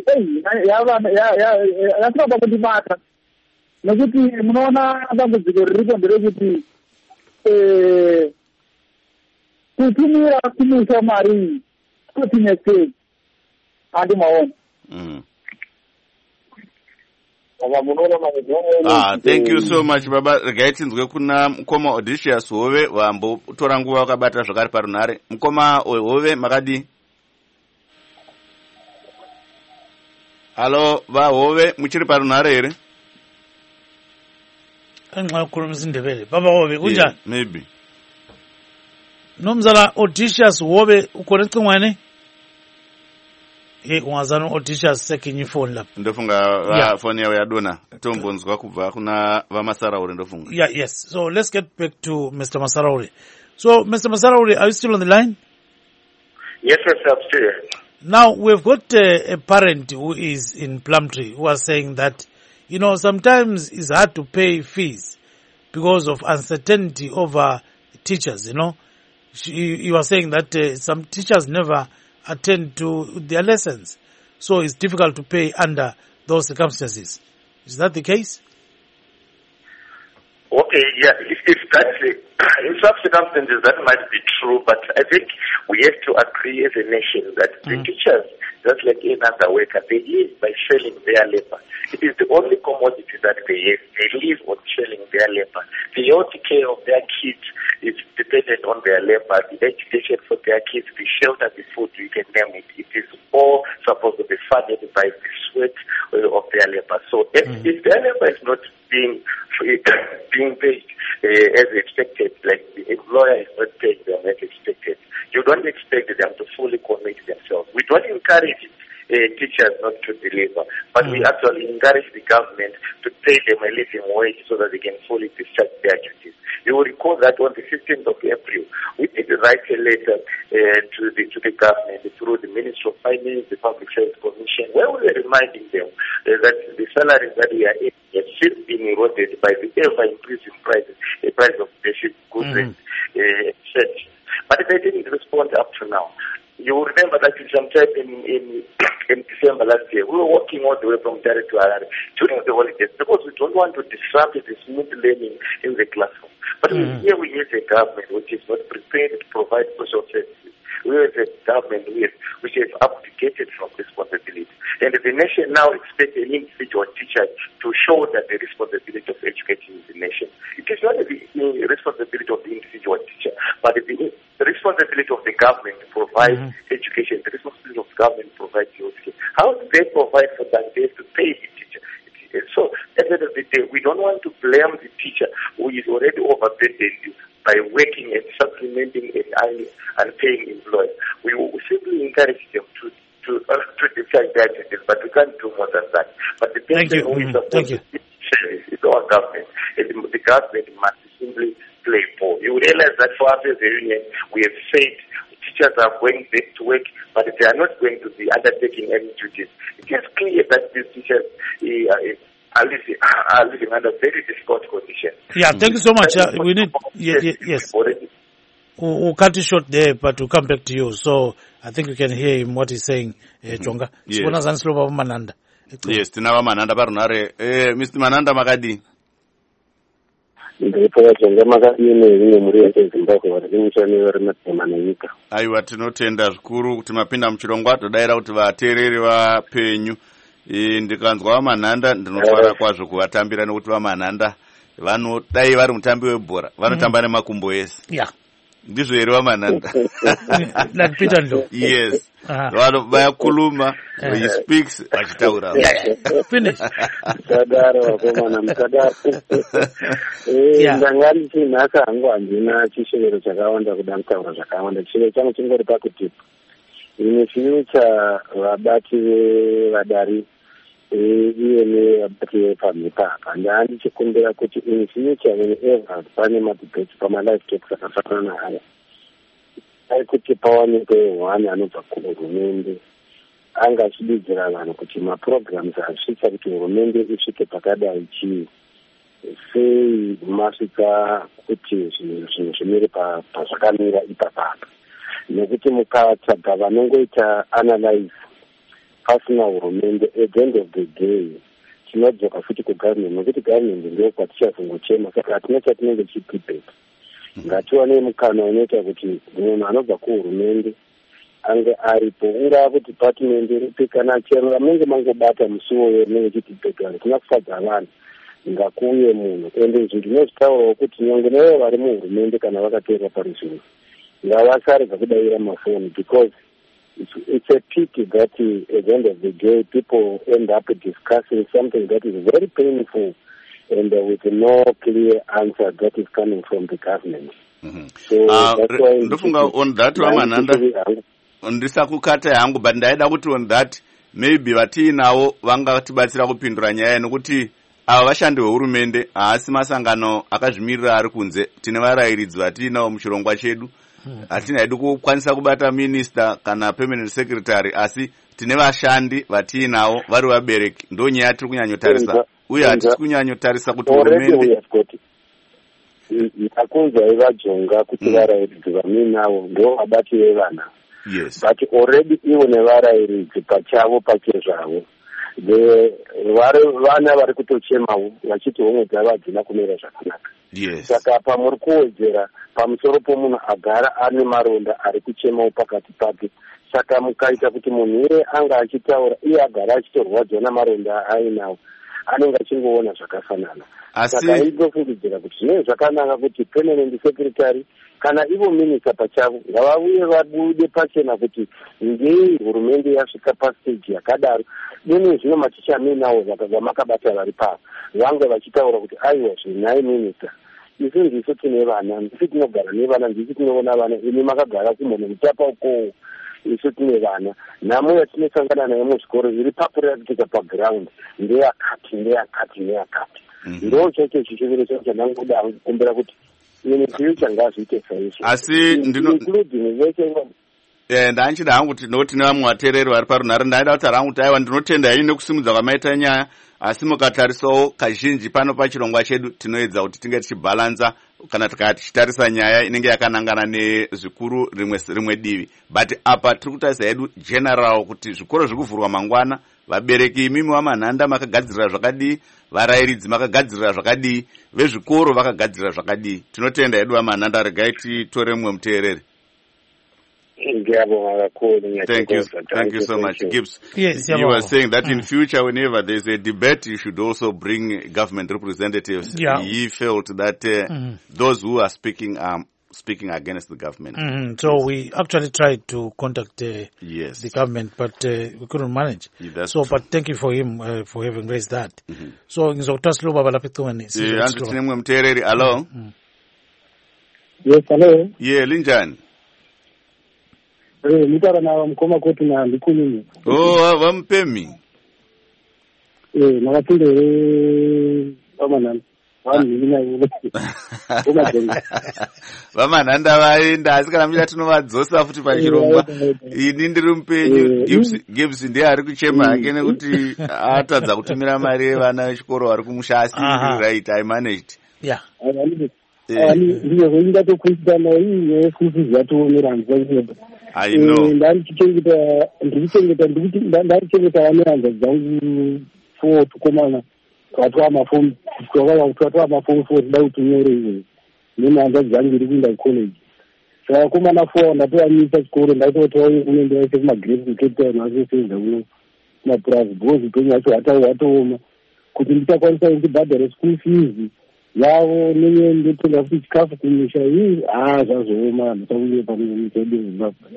yasvika kundibata nekuti munoona dambudziko riripo nderekuti kutumira kumusha mari kutinetsei handimaona. Thank you so much baba. Regai tinzwe kuna mukoma Odysseus Hove vambotora nguva vakabata zvakare parunhare. Mukoma Hove makadi? Halo vaHove muchiri parunhare here? Kanxa ukhuluma isindebele. Baba Hove kunjani? Maybe. Nomzala Odysseus Hove ukhona ecingwane? Ungazana Odysseus sekinyi phone lapha. Ndofunga phone yawo yadona. Tombonzwa kubva kuna vaMasaraure ndofunga. Yes. So let's get back to Mr. Masaraure. So Mr. Masaraure, are you still on the line? Yes, sir, I'm still here. Now we've got a parent who is in Plumtree who was saying that, you know, sometimes it's hard to pay fees because of uncertainty over teachers, you know. He was saying that some teachers never attend to their lessons, so it's difficult to pay under those circumstances. Is that the case? Okay, yeah, if that's in some circumstances that might be true, but I think we have to agree as a nation that the teachers just like any other worker. They live by selling their labor. It is the only commodity that they have. They live on selling their labor. The health care of their kids is dependent on their labor. The education for their kids, the shelter, the food, you can name it. It is all supposed to be funded by the sweat of their labor. So if their labor is not being paid as expected, like the employer is not paying them as expected, you don't expect them to fully commit themselves. We don't encourage teachers not to deliver, but we actually encourage the government to pay them a living wage so that they can fully discharge their duties. You will recall that on the 15th of April, we did write a letter to the government through the Ministry of Finance, the Public Service Commission, where we were reminding them that the salaries that we are in have still been eroded by the ever-increasing the price of basic goods and services. But they didn't respond up to now. You will remember that sometime in December last year, we were walking all the way from Dar to Harare during the holidays because we don't want to disrupt the smooth learning in the classroom. But here we have a government which is not prepared to provide social services. We have a government which has abdicated from responsibility. And the nation now expects an individual teacher to show that the responsibility of educating the nation. It is not the responsibility of the individual teacher, but the responsibility of the government to provide education, the responsibility of the government to provide healthcare. How do they provide for that? They have to pay the teacher. So at the end of the day, we don't want to blame the teacher who is already overburdened by working and supplementing and paying employees. We simply encourage them to decide their duties, but we can't do more than that. But the person who is supposed to be service is our government, and the government must simply play ball. You realize that for us as a union, we have said teachers are going back to work, but they are not going to be undertaking any duties. It is clear that these teachers are living under very difficult conditions. Yeah, thank you so much. We need, yes. We'll cut it short there, but we'll come back to you. So I think you can hear him what he's saying, Chonga. Yes, Tinava Mananda Barnare. Mr. Mananda Magadi. Aiwa tinotenda zvikuru kuti mapinda muchirongwa todaira kuti vateereri vapenyu ndikanzwa vamanhanda ndinofara kwazvo kuvatambira nekuti vamanhanda vanodai vari mutambi webhora vanotamba nemakumbo ese ndizvo here vamanhanda like Peter Ndo. Yes, vayakuluma he speaks vachitaura finish mukadaro vakomana mukadaro ndanga ndichinhaka hangu handina chishevero chakawanda kuda kutaura zvakawanda. Chishevero changu chingori pakuti in future vabati vevadari iye nevabati vepamhepa apa ndandichikumbira kuti in future whenever pane madebate pamalife talks akafanana haya ai kuti pawanikwe hwani anobva kuhurumende anga achididzira vanhu kuti maprograms asvitsa kuti hurumende isvike pakadai chii sei masvika kuti zvinhu zvimire pazvakamira ipapapa, nekuti mukatsvaga vanongoita analyze pasina hurumende at the end of the day tinodzoka futi kugovernment, nekuti government ndio kwatichazongochema. Saka hatina chatinenge chipipeta. Ngatiwane mukana unoita kuti munhu anobva kuhurumende ange aripo, ungava kuti department iripi kana chero munenge mangobata musuwo wenenge chipipeta tina kufadza vanhu ngakuuye munhu. Ende izvi ndinozvitaurawo kuti nyangwe nevo vari muhurumende kana vakateera paruzvinhu ngavasarega kudayira mafoni, because it's a pity that at the end of the day people end up discussing something that is very painful and with no clear answer that is coming from the government. So that's why ndofunga on that vamanhanda ndisakukata hangu, but ndaida kuti on that maybe vatiinavo vangatibatsira kupindura nyaya, nekuti ava vashandi vehurumende haasi masangano akazvimirira ari kunze. Tine varayiridzi vatiinavo muchirongwa chedu, hatina hedu kukwanisa kubata minister kana permanent secretary, asi tine vashandi vatiinavo vari vabereki. Ndo nyaya tiri kunyanyotarisa, uye hatisi kunyanyotarisa kuti hurumende akunzwa vajonga kuti varayiridzi vaminavo ndo vabati vevana. Yes. But already ivo nevarayiridzi pachavo pachezvavo vana vari kutochemawo vachiti homwe dzavo hadzina kumira zvakanaka. Yes. Saka pamuri kuwedzera pamusoro pomunhu agara ane maronda ari kuchemawo pakati pake, saka mukaita kuti munhu iye anga achitaura iye agara achitorwadziwa namaronda ainawo anenge achingoona zvakafanana. Saka inofungidzira kuti zvinenge zvakanaka kuti permanent secretary kana ivo minista pachavo ngavauye vabude pachena kuti ngei hurumende yasvika pastage yakadaro. Deni zvino maticha minawo vamakabata vari pavo vange vachitaura kuti aiwa zvinai minista isu ndisu tine vana, ndisu tinogara nevana, ndisu tinoona vana, imi makagara kumhona mutapa ukowo, isu tine vana. Nhamo yatinosangana nayo muzvikoro iri papuratika paground ndeyakati ndeyakati ndeyakati. Ndo chocho chichiviro chacho chandangoda kukumbira kuti ministry changazviite saizvo. Asi ndanchida hangu kuti noti nevamwe vateereri vari parunhare ndaida kutaura hangu kuti aiwa ndinotenda henyu nekusimudza kwamaita nyaya, asi mukatarisawo kazhinji pano pachirongwa chedu tinoedza kuti tinge tichibhalanza kana tichitarisa nyaya inenge yakanangana nezvikuru rimwe divi. But apa tiri kutarisa hedu general kuti zvikoro zviri kuvhurwa mangwana, vabereki imimi vamanhanda makagadzirira zvakadii, varayiridzi makagadzirira zvakadii, vezvikoro vakagadzirira zvakadii. Tinotenda hedu vamanhanda. Regai titore mumwe muteereri. Thank you so much, Gibbs. Yes, you were saying that in future, whenever there's a debate, you should also bring government representatives. Yeah. He felt that those who are speaking against the government. So we actually tried to contact the government, but we couldn't manage. Yeah, but thank you for him for having raised that. So ngizokuthatha baba lapha ekucingweni. Andithini mteereri. Hello. Yes, hello. Yeah, linjani? Nitara na mkoma kwetu na ndikunini. Wampemi. Nakatinde wamananda. Vamanhanda vaenda asi kana muchida tinovadzosa futi pachirongwa. Ini ndiri mupenyu. Gibbs ndiye ari kuchema hake nekuti atadza kutumira mari yevana vechikoro vari kumusha asi right, I managed. Yeah. Ndiyo kuinda tokuitana iyi kuzi zatoomera nzvangu. I know. Ndarichengeta vaneranga dzangu 4 tukomana twatwa mafomu for da utinyore izvo nemhanda dzangu iri kuinda kucollege. Saka vakomana 4 ndatovamise chikoro ndatotauri kunenge vaise kumagrades kucape town asosenda kuno kumapurazi because upenyu hwacho hwatooma kuti ndichakwanisa ndibhadhare school fees yavo nenye ndotenga futi chikafu kumusha ii zvazooma ndisauye panyika yedu Zimbabwe.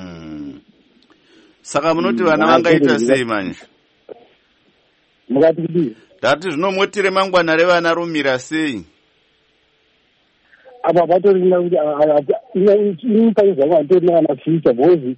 Saka munoti vana vangaita sei manje? Mukati kudii? Ndati zvinomotire mangwana revana romira sei? Apa patorina kuti inipai zvangu hatorina kana future because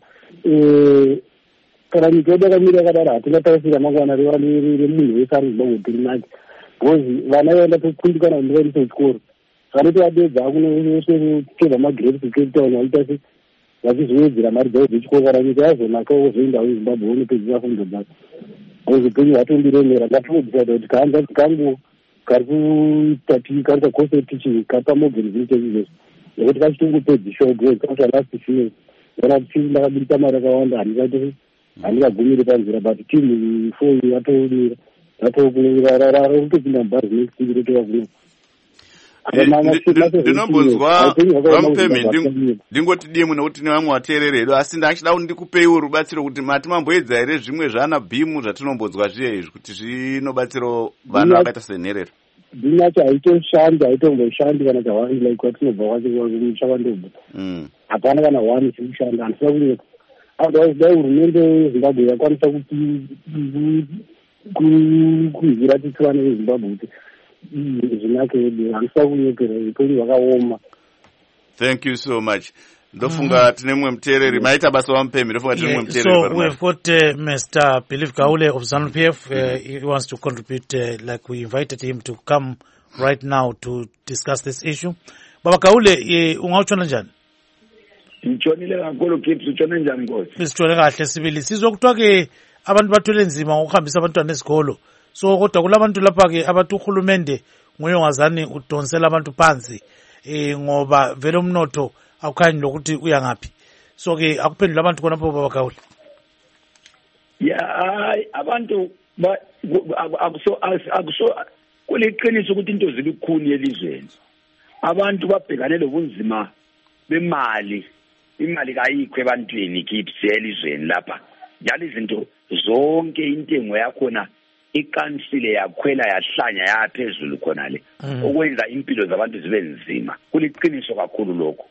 kana nyika yedu yakamira yakadaro hatingatarisira mangwana remunhu wese ari Zimbabwe tiri nake. Because vana vaenda tokundikana ndivaendesa kuchikoro vanoti vadedza kunocheva magrades kucape town vaita se vachizoedzera mari dzavo dzechikoro kana nyika yazonakawo zoendawo Zimbabwe vonopedzisa fundo dzavo. Because upenyu hwatondiremera ngatiodecida kuti kaanzati kangu kari kuita kari kacourse teaching kapa morgan vintage izvozvo nekuti kachitongopedziswa grade kakuta last year ona kuti ndakabudisa mari akawanda handingagumiri panzira but team 4 yatoodira ratokupinda mubhazi next week rotova kuno. Ndinombonzwa vamupemi ndingoti dimu nekuti nevamwe vateereri hedu, asi ndachida kuti ndikupeiwo rubatsiro kuti mati mamboedza here zvimwe zvana bhimu zvatinombonzwa zviye izvi kuti zvinobatsirawo vana vakaita senherero. Ndinacho haitomboshandi kana chawani like kwatinobva kwachomuchakandobva hapana kana wani chikushanda handisina kunyeka. Otherwise dai hurumende yeZimbabwe yakwanisa kuivira titi vana veZimbabwe kuti zvinake yedu handisina kunyekera upenyu hwakaoma. Thank you so much. Ndofunga tine mumwe muteereri maita basa wamupemi. Ndofunga tine mumwe muteereri. So we've got Mr. Belief Gaule of ZANU-PF. He wants to contribute like we invited him to come right now to discuss this issue. Baba Gaule, ungawutshona njani? Ngitshonile kakhulu Gibbs, utshone njani Nkosi? Sitshone kahle sibili. Sizokuthiwa ke abantu bathwele nzima ngokuhambisa abantwana esikolo. So kodwa kulabantu lapha ke abathi uhulumende nguye ongazani udonsela abantu phansi ngoba vele umnotho awukhanyi lokuthi uya ngaphi. So ke akuphendula abantu khonapho Baba Gaule. Abantu akuso kuliqiniso ukuthi into zilukhuni elizweni. Abantu babhekane lobunzima bemali imali kayikho ebantwini kipsi elizweni lapha njalo izinto zonke intengo yakhona ikansile yakhwela yahlanya yaphezulu khona le okwenza impilo zabantu zibe nzima kuliqiniso kakhulu lokho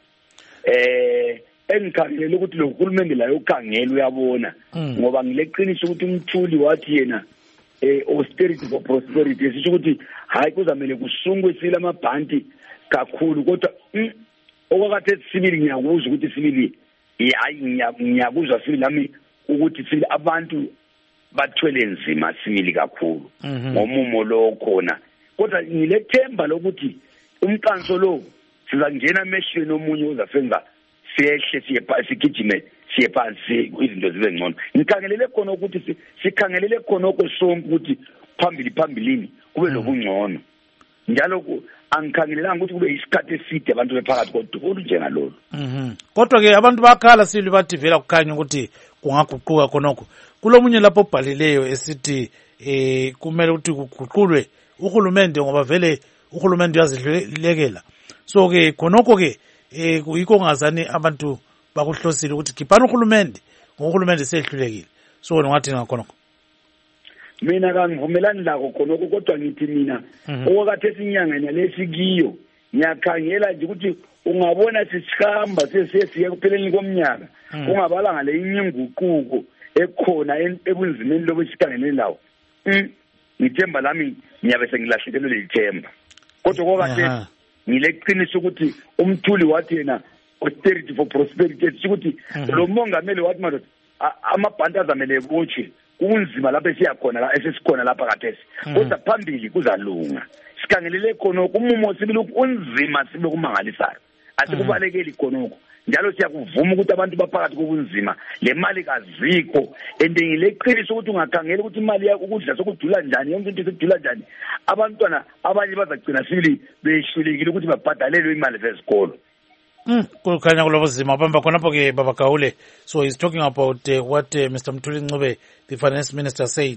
engikhangelele ukuthi lo hulumende layo ukhangela uyabona ngoba ngileqiniso ukuthi umthuli wathi yena austerity for prosperity esisho ukuthi hayi kuzamele kusungwe sile amabhanti kakhulu kodwa okwakathe sibili ngiyakuzwa ukuthi sibili hayi ngiyakuzwa sibili nami ukuthi sibili abantu bathwele nzima sibili kakhulu ngomumo lo khona kodwa ngilethemba lokuthi umqanso lo sizangena emehlweni omunye uzasenza siyehle sigijime siye phansi izinto zibe ngcono ngikhangelele khona ukuthi sikhangelele khona okosonke ukuthi phambilini kube lobungcono njalo angikhangelelanga ukuthi kube isikhathi eside abantu bephakathi kodwa njengalolu kodwa-ke abantu bakhala sibili bathi vela kukhanya ukuthi kungaguquka khonokho kulomunye lapho obhalileyo esithi kumele ukuthi kuguqulwe uhulumende ngoba vele uhulumende uyazidlulekela so-ke khonokho-ke yikho ngazani abantu bakuhlosile ukuthi khiphani uhulumende ngoba uhulumende sehlulekile so wena ungathi ngakhonokho mina kangivumelani lakho khonokho kodwa ngithi mina okwakathe esinyangeni lesikiyo ngiyakhangela nje ukuthi ungabona sisihamba sesiye kupheleni komnyaka ungabalanga le inguquko ekhona ebunzimeni lobo sikhangele lawo ngithemba lami ngiyabe sengilahlekelwe lithemba kodwa okwakathe ngileqiniso ukuthi umthuli wathi yena austerity for prosperity ukuthi lo mongameli wathi madoda amabhanti azamele ebotshwe kunzima lapho esiyakhona esesikhona lapha kathesi kodwa phambili kuzalunga sikhangelele khonoko umumo sibili unzima sibe kumangalisayo asikubalekeli khonoko njalo siyakuvuma ukuthi abantu baphakathi kobunzima le mali kazikho ngileqiniso ukuthi ungakhangela ukuthi imali yakho ukudla sokudula njani yonke into sekudula njani abantwana abanye bazagcina sibili behlulekile ukuthi babhadalelwe imali zesikolo kukhanya kulobo zima bamba khonapho-ke Baba Gaule. So he's talking about what Mr. Mthuli Ncube, the finance minister, said,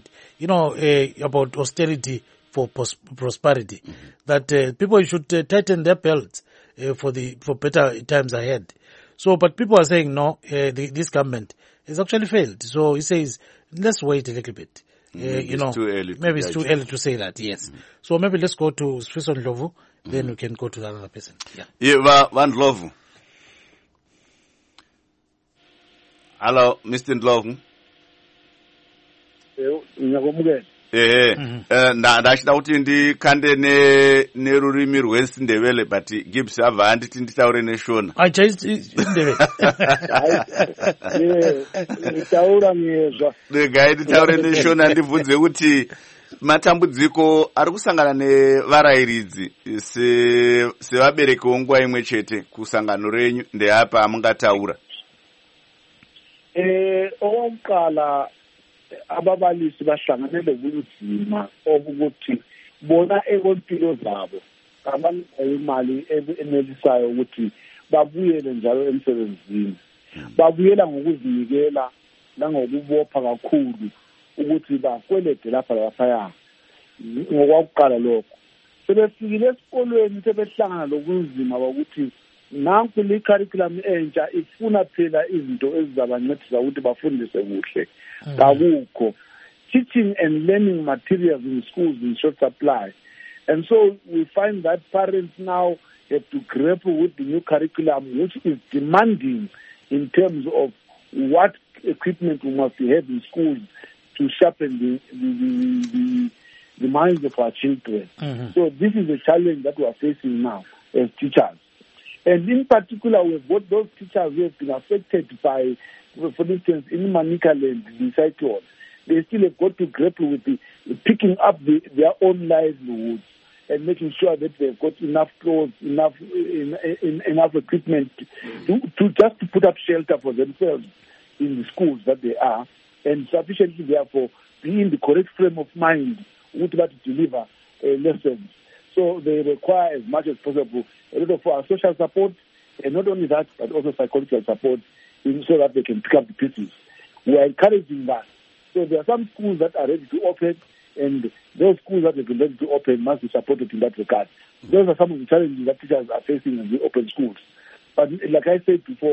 about austerity for prosperity, that people should tighten their belts for better times ahead. So, but people are saying no, this government has actually failed. So he says, let's wait a little bit. It's too early. Maybe it's too early to say that. Yes. So maybe let's go to Swiss Ndlovu. Then we can go to the other person. Yeah, Van Ndlovu. Hello, Mr. Ndlovu. Ndachida kuti ndikhande nerurimi rwesindebele but Gibbs abva anditi nditaure neshona. Regai nditaure neshona ndibvunze kuti matambudziko ari kusangana nevarayiridzi sevabereki venguva imwe chete kusangano renyu ndeapa amungataura. Okokuqala ababalisi bahlanganele ubunzima obukuthi bona ekompilo zabo abanayo imali enelisayo ukuthi babuyele njalo emsebenzini, babuyela ngokuzinikela nangokubopha kakhulu ukuthi bakwelede lapha laphaya. Ngokwakuqala lokho sebefikile esikolweni sebehlangana lobunzima bokuthi nanku le curriculum entsha ifuna phela izinto ezizabancedisa ukuthi bafundise kuhle. Kakukho teaching and learning materials in schools in short supply, and so we find that parents now have to grapple with the new curriculum, which is demanding in terms of what equipment we must have in schools to sharpen the minds of our children. So this is a challenge that we are facing now as teachers. And in particular, we've got those teachers who have been affected by, for instance, in Manicaland, the cyclone. They still have got to grapple with picking up their own livelihoods and making sure that they've got enough clothes, enough equipment to just to put up shelter for themselves in the schools that they are, and sufficiently, therefore, be in the correct frame of mind to deliver lessons. So they require as much as possible a lot of our social support, and not only that, but also psychological support, so that they can pick up the pieces. We are encouraging that. So there are some schools that are ready to open, and those schools that have been ready to open must be supported in that regard. Those are some of the challenges that teachers are facing in the open schools. But like I said before,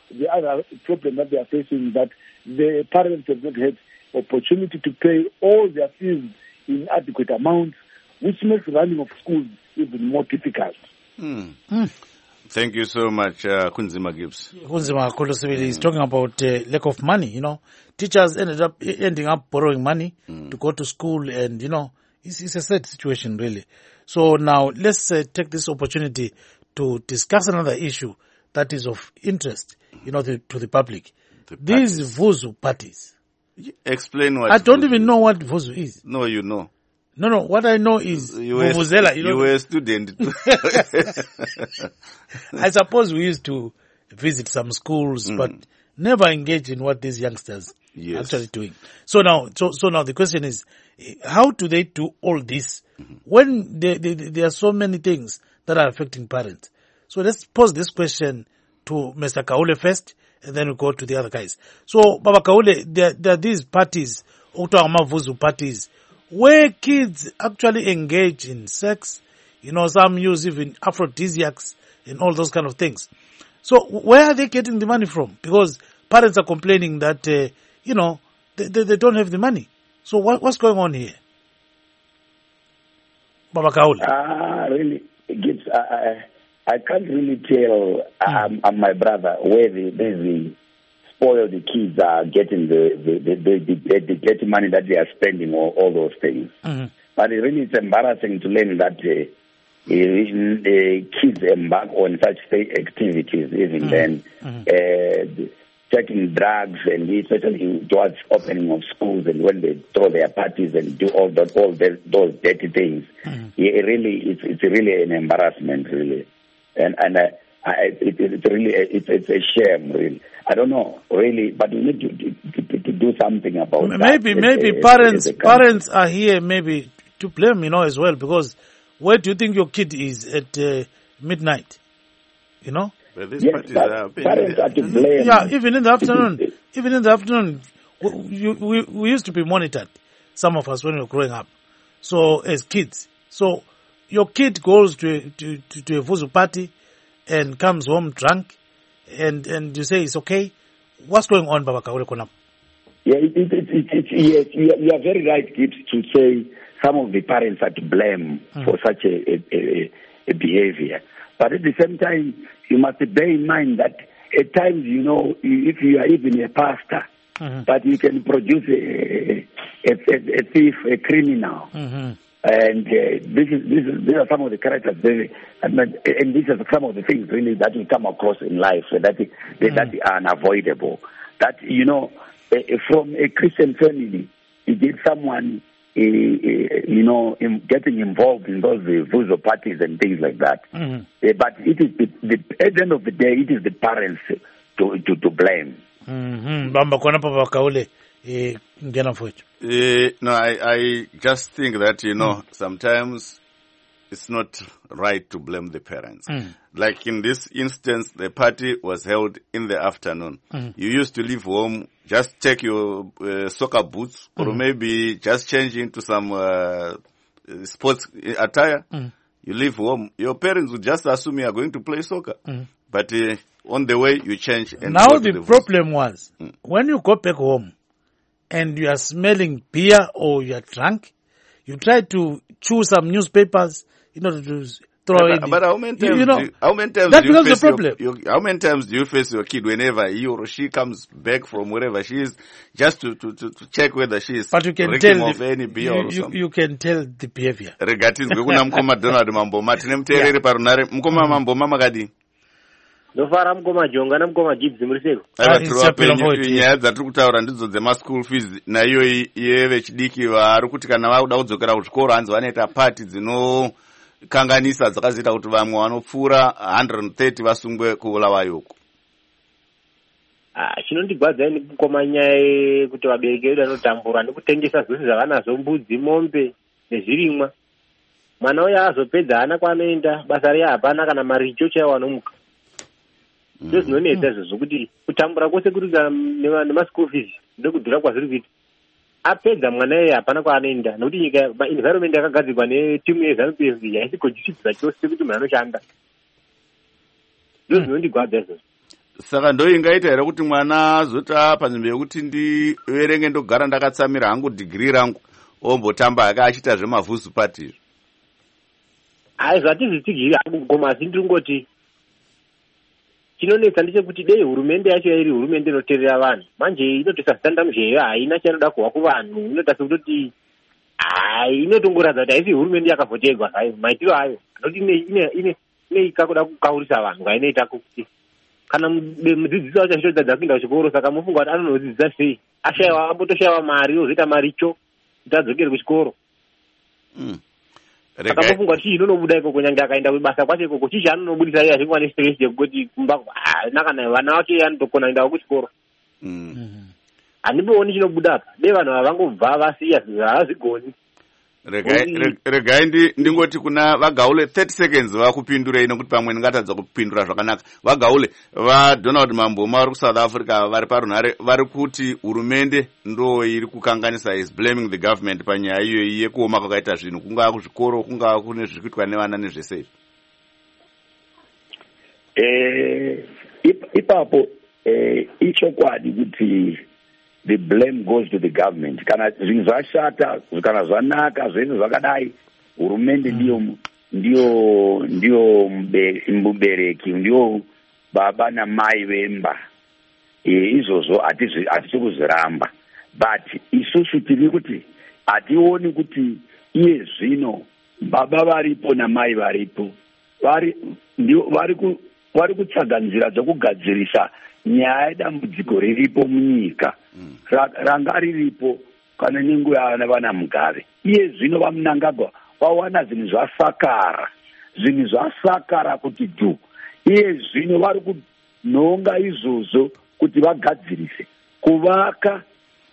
the other problem that they are facing is that the parents have not had opportunity to pay all their fees in adequate amounts, which makes running of schools even more difficult. Thank you so much, Kunzima Gibbs. Kunzima Kolosibili is talking about lack of money. Teachers ending up borrowing money to go to school, and it's a sad situation really. So now let's take this opportunity to discuss another issue that is of interest, to the public. These Vuzu parties. Explain what. I don't even know what Vuzu is. No, you know. No. What I know is Vuvuzela. You were a student. I suppose we used to visit some schools, but never engage in what these youngsters are actually doing. So now the question is, how do they do all this when there are so many things that are affecting parents? So let's pose this question to Mr. Kaule first, and then we go to the other guys. So, Baba Kaule, there are these parties, Vuzu parties, where kids actually engage in sex, some use even aphrodisiacs and all those kind of things. So where are they getting the money from? Because parents are complaining that, they don't have the money. So what's going on here? Baba Kaule. Really, Gibbs, I can't really tell my brother where the spoiled kids are getting the dirty money that they are spending on all those things. But really it's embarrassing to learn that kids embark on such activities even then, taking drugs, and especially towards opening of schools and when they throw their parties and do all those dirty things. It's really an embarrassment, really. And it's a shame, really. I don't know, really, but we need to do something about that. Maybe parents are here maybe to blame, as well, because where do you think your kid is at midnight? But these parties parents are to blame. Yeah, even in the afternoon, we used to be monitored, some of us, when we were growing up. So as kids, so your kid goes to a Vuzu party and comes home drunk, and you say it's okay. What's going on, Baba Kaule Konam? Yeah, yes, you are very right, Gibbs, to say some of the parents are to blame for such a behavior. But at the same time, you must bear in mind that at times, if you are even a pastor, but you can produce a thief, a criminal. And these are some of the characters, and these are some of the things really that we come across in life that are unavoidable. That from a Christian family, you get someone getting involved in those Vuzu parties and things like that. But it is at the end of the day, it is the parents to blame. Bamba kona Baba Kaule. No, I just think that, sometimes it's not right to blame the parents. Like in this instance, the party was held in the afternoon. You used to leave home, just take your soccer boots, or maybe just change into some sports attire. You leave home. Your parents would just assume you are going to play soccer. But on the way, you change. And now the problem was, when you go back home, and you are smelling beer or you are drunk, you try to chew some newspapers, to throw it. But how many times how many times do you face your kid whenever he or she comes back from wherever she is, just to check whether she is drinking of any beer or something? You can tell the behavior. Donald Mamboma, tinemterere parunare, mkoma Mamboma magadi. Ndofara mkoma jonga na mkoma Gibbs muriseko. Nyaya dzatiri kutaura ndidzo dzema-school fees nayo yevechidiki vari kuti kana vakuda kudzokera kuzvikoro hanzi vanoita pati dzinokanganisa dzakazoita kuti vamwe vanopfuura 130 vasungwe kuulawa yoko. Chinondigwadza ini mukoma nyaya yekuti vabereki vedu vanotambura nekutengesa zvose zvavanazo, mbudzi, mombe nezvirimwa. Mwana uyo azopedza hana kwaanoenda, basa riya hapana kana mari chaiwo anomuka. Ndozvinonetsa izvozvo kuti kutambura kwose kuri nema-school fees ndokudhura kwazviri kuita. Apedza mwana iye hapana kwaanoenda, nokuti nyika environment yakagadzirwa netimu yeZANU-PF haisi kuchichidzira chose kuti munhu anoshanda. Ndozvinondigwadza izvozvo. saka ndoingaita here kuti mwana azoti panzvimbo yekuti ndiverenge ndogara ndakatsamira hangu dhigiri rangu ombotamba hake achiita zvemavhuzu pati izvo? Hai, zvatizitigiri hangu kugoma, asi ndingoti chinonetsa ndechekuti dei hurumende yacho iri hurumende inoteerera vanhu, manje inotisa zitanda muzheyo, haina chanoda kuhwa kuvanhu, inotasa kutoti inotongoradza kuti haisi hurumende yakavhoterwa hayo maitiro ayo, anoti ine kakuda kukaurisa vanhu kainoita kuti kana mudzidzisi wacho achitodza kuenda kuchikoro, saka mufunga kuti anonodzidzisa sei, ashaiwa ambotoshayiwa mari ozoita maricho kuti adzokere kuchikoro. Saka mufunga kuti chii inonobuda ikoko, kunyange akaenda kubasa kwacho ikoko chii chaanonobudisa iye achingwa nestress yekuti kumba nakana vana vake anotokona kuenda kuchikoro. Handimbooni chinobuda apa, dei vanhu vavangobva vasiya havazigoni. Regai ndingoti kuna Vagaule 30 seconds vakupindurei, nokuti pamwe ndingatadza kupindura zvakanaka. Vagaule, vaDonald Mamboma vari kuSouth Africa vari parunhare vari kuti hurumende ndo iri kukanganisa, is blaming the government panyaya iyoyi yekuoma kwakaita zvinhu, kungaa kuzvikoro, kungaa kune zviri kuitwa nevana nezvese. Ipapo ichokwadi kuti the blame goes to the government. Kana zvinhu zvashata, kana zvanaka, zvese zvakadai, hurumende ndiyo mubereki, ndiyo baba namai vemba. Izvozvo hatisi kuzviramba, but isusu tiri kuti hationi kuti iye zvino baba varipo namai varipo vari kutsvaga nzira dzokugadzirisa nyaya yedambudziko riripo munyika, ranga riripo kana nenguva yana vana Mugabe. Iye zvino vaMnangagwa vawana zvinhu zvasakara kuti dhu. Iye zvino vari kunhonga izvozvo kuti vagadzirise kuvaka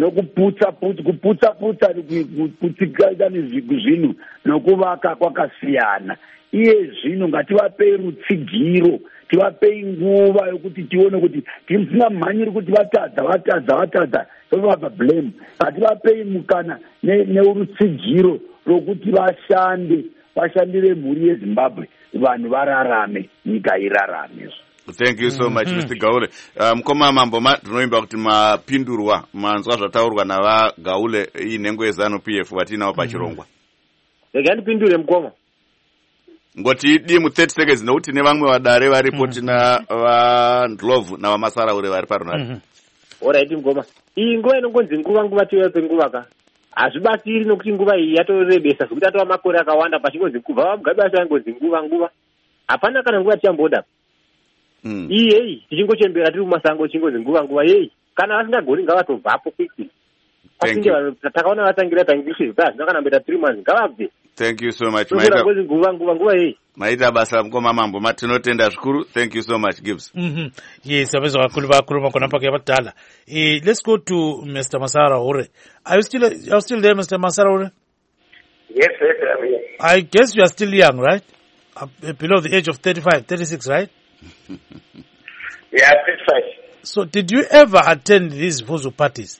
kuputsa zvinhu nokuvaka kwakasiyana. Iye zvino ngativapei rutsigiro, tivapei nguva yokuti tione kuti tisingamhanyiri kuti vatadza tovapa blame. Ngativapei mukana neurutsigiro rokuti vashandire mhuri yeZimbabwe, vanhu vararame, nyika irarame. Thank you so much, Mr. Gaule. Mukoma Mamboma, tinoimba kuti mapindurwa manzwa zvataurwa navaGaule inhengo yeZanu PF vatinawo pachirongwa. Rega ndipindure mukoma. Ngoti di mu 30 seconds nokuti nevamwe vadare varipo tina vaNdlovu navaMasaraure vari parunhare. Alright mukoma. Iyi nguva inongonzi nguva tiwepe nguva ka. Hazvibatsiri nokuti nguva iyi yatorebesa zvekuti atova makore akawanda pachingonzi kubva vaMugabe achangonzi nguva. Hapana kana nguva tichamboda. Iyi tichingochembera tiri mumasango chingonzi nguva yeyi. Kana vasingagoni ngavatobvapo quickly. Pasinge takaona vatangira zvita zvinakanambeta 3 months ngavabve. Thank you so much. Nguva yeyi. Maita basa mukoma Mamboma, tinotenda zvikuru. Thank you so much, Gibbs. Yes, abezwa vakulu vakuruma kona pake yabadala. Let's go to Mr. Masaraure. Are you still there, Mr. Masaraure? Yes, I'm here. I guess you are still young, right? Below the age of 35, 36, right? Yeah, 35. So did you ever attend these Vuzu parties?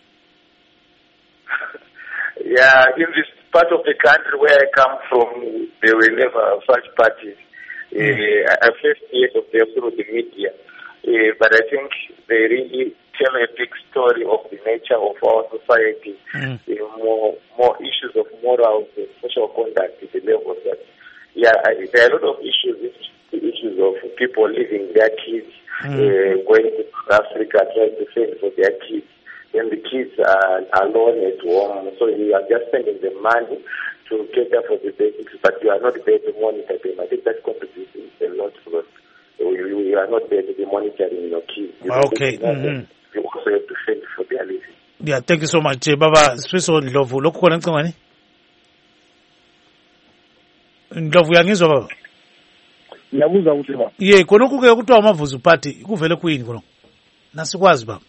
Yeah, in this part of the country where I come from, there were never such parties. I first heard of them through the media, but I think they really tell a big story of the nature of our society, more issues of morals and social conduct at the level that, there are a lot of issues, the issues of people leaving their kids, going to Africa, trying to fend for their kids. When the kids are alone at home, so you are just spending the money to cater for the basics, but you are not there to monitor them. I think that contributes a lot because you are not there to be monitoring your kids. Okay. You also have to fend for their living. Yeah, thank you so much. Baba, Swiso Ndlovu, lokhu khona ncingwane? Ndlovu uyangizwa baba? Ngiyabuza ukuthi baba. Ye, khonokhu ke kuthiwa amavuzu party kuvele kuyini khona? Nasikwazi baba.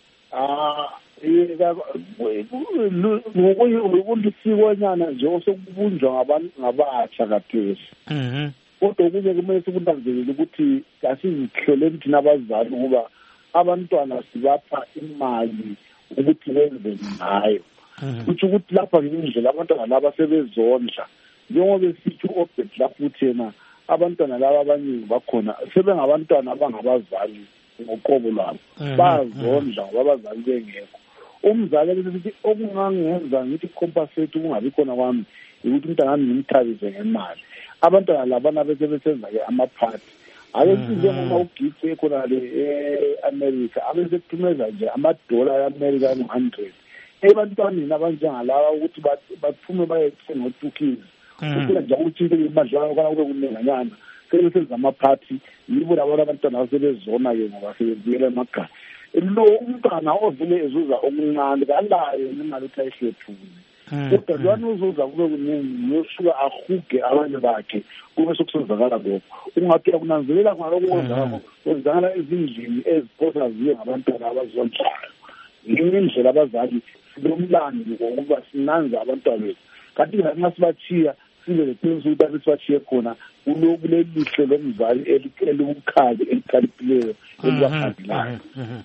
ngokuyisikonyana nje osekubunjwa ngabatsha kaphesi. Kodwa kunye kumele sikunanzelele ukuthi asizihloleni thina abazali ukuba abantwana sibapha imali ukuthi benze ngayo. Kuthi ukuthi lapha ngendlela abantwana laba sebezondla njengoba besithi u-Obed lapho uthena abantwana laba abaningi bakhona sebengabantwana abangabazali ngoqobo lwabo bazondla ngoba abazali bengekho. Umzali besithi okungangenza ngithi compensate kungabi khona kwami ukuthi umntana ngimthabise ngemali. Abantwana labana bese besenza-ke amaphathi abesize noma ugift ekhona le e-America abesekuthumeza nje amadola e-America angu-100 ebantwaneni abanjengalawa ukuthi baphume bayethenga otukisi ufuna nje ukuthi imadlana kana kube kunenganyana sebesenza amaphathi yibo labo abantwana basebezona-ke ngoba sebebuyela emakhaya. Lo umntwana ovele ezuza okuncane kalayo imali ukuthi ayihlephule kodwa lwana uzuza kube kuningi uyosuka ahuge abanye bakhe kube sokusenzakala lokho. Ungaphela kunanzelela ngalokho kwenzakala ezindlini eziphosa ziye ngabantwana abazondlayo. Yinye indlela abazali silomlando ngokuba sinanza abantwana bethu kanti nxa sibathiya sibe leqiniso ukuthi abesibathiye khona kulelihle lomzali elibukhali elikhaliphileyo elibakhangelayo.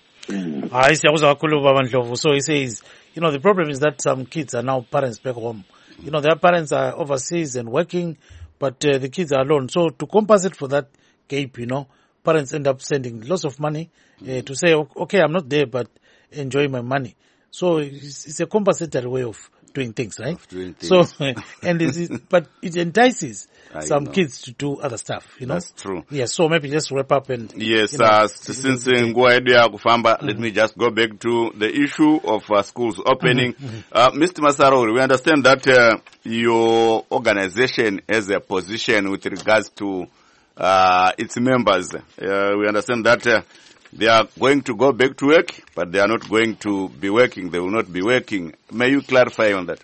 So he says, the problem is that some kids are now parents back home. Their parents are overseas and working, but the kids are alone. So to compensate for that gap, parents end up sending lots of money to say, okay, I'm not there, but enjoy my money. So it's a compensatory way of doing things, right? So, but it entices some kids to do other stuff, That's true. Yes, so maybe just wrap up and... Yes, since let me just go back to the issue of schools opening. Mr. Masarauri, we understand that your organization has a position with regards to its members. We understand that they are going to go back to work, but they are not going to be working. They will not be working. May you clarify on that?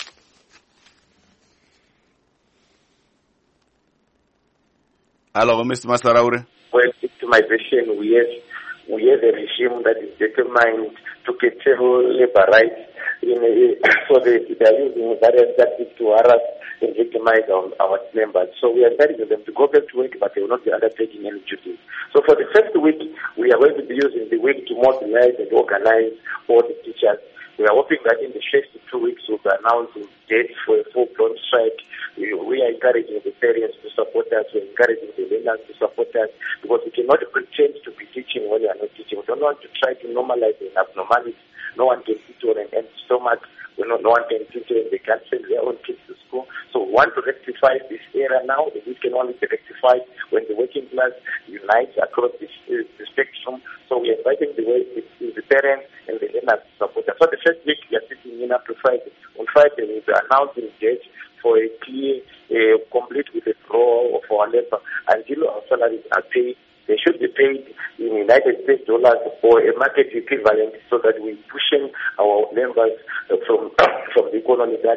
Hello, Mr. Masarauri. Well, victimization, we have a regime that is determined to curtail labor rights. So they are using various tactics to harass and victimize our members. So we are encouraging them to go back to work, but they will not be undertaking any duties. So for the first week, we are going to be using the week to mobilize and organize all the teachers. We are hoping that in the first 2 weeks we'll be announcing dates for a full-blown strike. We are encouraging the parents to support us. We are encouraging the learners to support us because we cannot pretend to be teaching when we are not teaching. We don't want to try to normalize an abnormality. No one can teach on an empty stomach. No one can teach when they can't send their own kids to school. So we want to rectify this era now. This can only be rectified when the working class unites across the spectrum. So we are inviting the parents and the learners to support us. So the first week we are sitting in up to Friday. On Friday we will be announcing dates for a clear, complete withdrawal of our labor until our salaries are paid. They should be paid in United States dollars or a market equivalent so that we're pushing our members from the economy that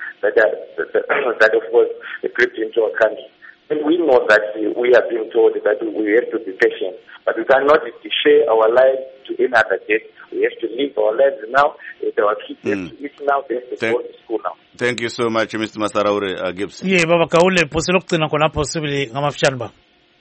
of course crept into our country. And we know that we are being told that we have to be patient, but we cannot share our lives to any other day. We have to live our lives now. Our kids have to eat now. They have to go to school now. Thank you so much, Mr. Masarauri Gibson. Yeah, Baba Kaule, poselokte na kona possibly ngamafshanba.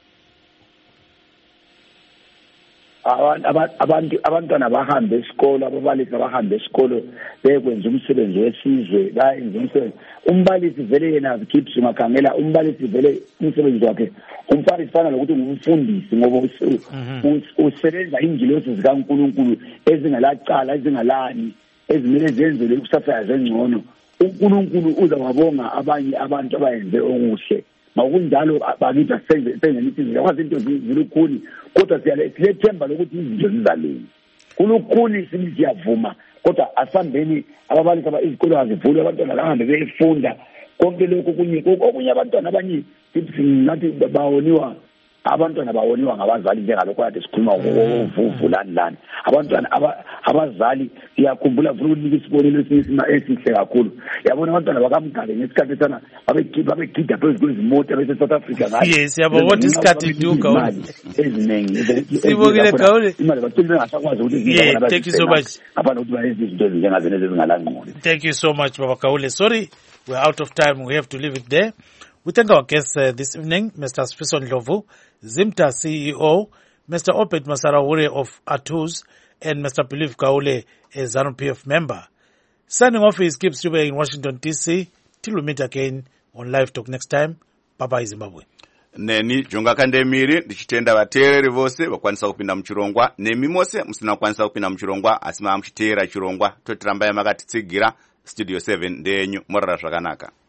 Abantwana bahambe esikolo, ababalisi bahambe esikolo bekwenza umsebenzi wesizwe, bayenza umsebenzi. Umbalisi vele yena azikhiphi ngakhangela, umbalisi vele umsebenzi wakhe umfana fana lokuthi ngumfundisi ngoba usebenza ingilosi zikaNkulunkulu ezingalacala ezingalani ezimele zenzelwe ikusasa yazengcono. uNkulunkulu uzawabonga abanye abantu abayenze okuhle. Ngokunjalo bakithi senze izinto yakwazi into zilukhuni kodwa siyalethemba lokuthi izinto zizaleni. Kulukhuni siyavuma kodwa asambeni ababalisi izikolo azivule abantwana bahambe befunda konke lokho okunye abantwana abanye ngathi bawoniwa abantwana bawoniwa ngabazali njengalokho kade sikhuluma ngovuvu lani abantwana abazali iyakhumbula futhi ukunika isibonelo esihle kakhulu. Yabona abantwana bakamgale ngesikhathi sana babegida phezu kwezimoto bese South Africa ngathi yes yabo what isikhathi duka eziningi sibongile Kaule imali bathole ngasakwazi ukuthi thank you so much abantu ukuthi bayenze izinto ezinjengazena ezingalangqondo. Thank you so much Baba Kaule. Sorry we're out of time, we have to leave it there. We thank our guests this evening, Mr. Sphison Ndlovu, Zimta CEO, Mr. Obed Masarauri of ATUS, and Mr. Philip Kaule, a ZANU-PF member. Signing off is Gibbs Dube in Washington, D.C. Till we meet again on Live Talk next time. Bye-bye, Zimbabwe. neni Jonga Kandemiri ndichitenda vateereri vose vakwanisa kupinda muchirongwa, nemi mose musina kukwanisa kupinda muchirongwa asi mamuchiteera chirongwa. Totirambai makatitsigira. Studio 7 ndenyu, morara zvakanaka.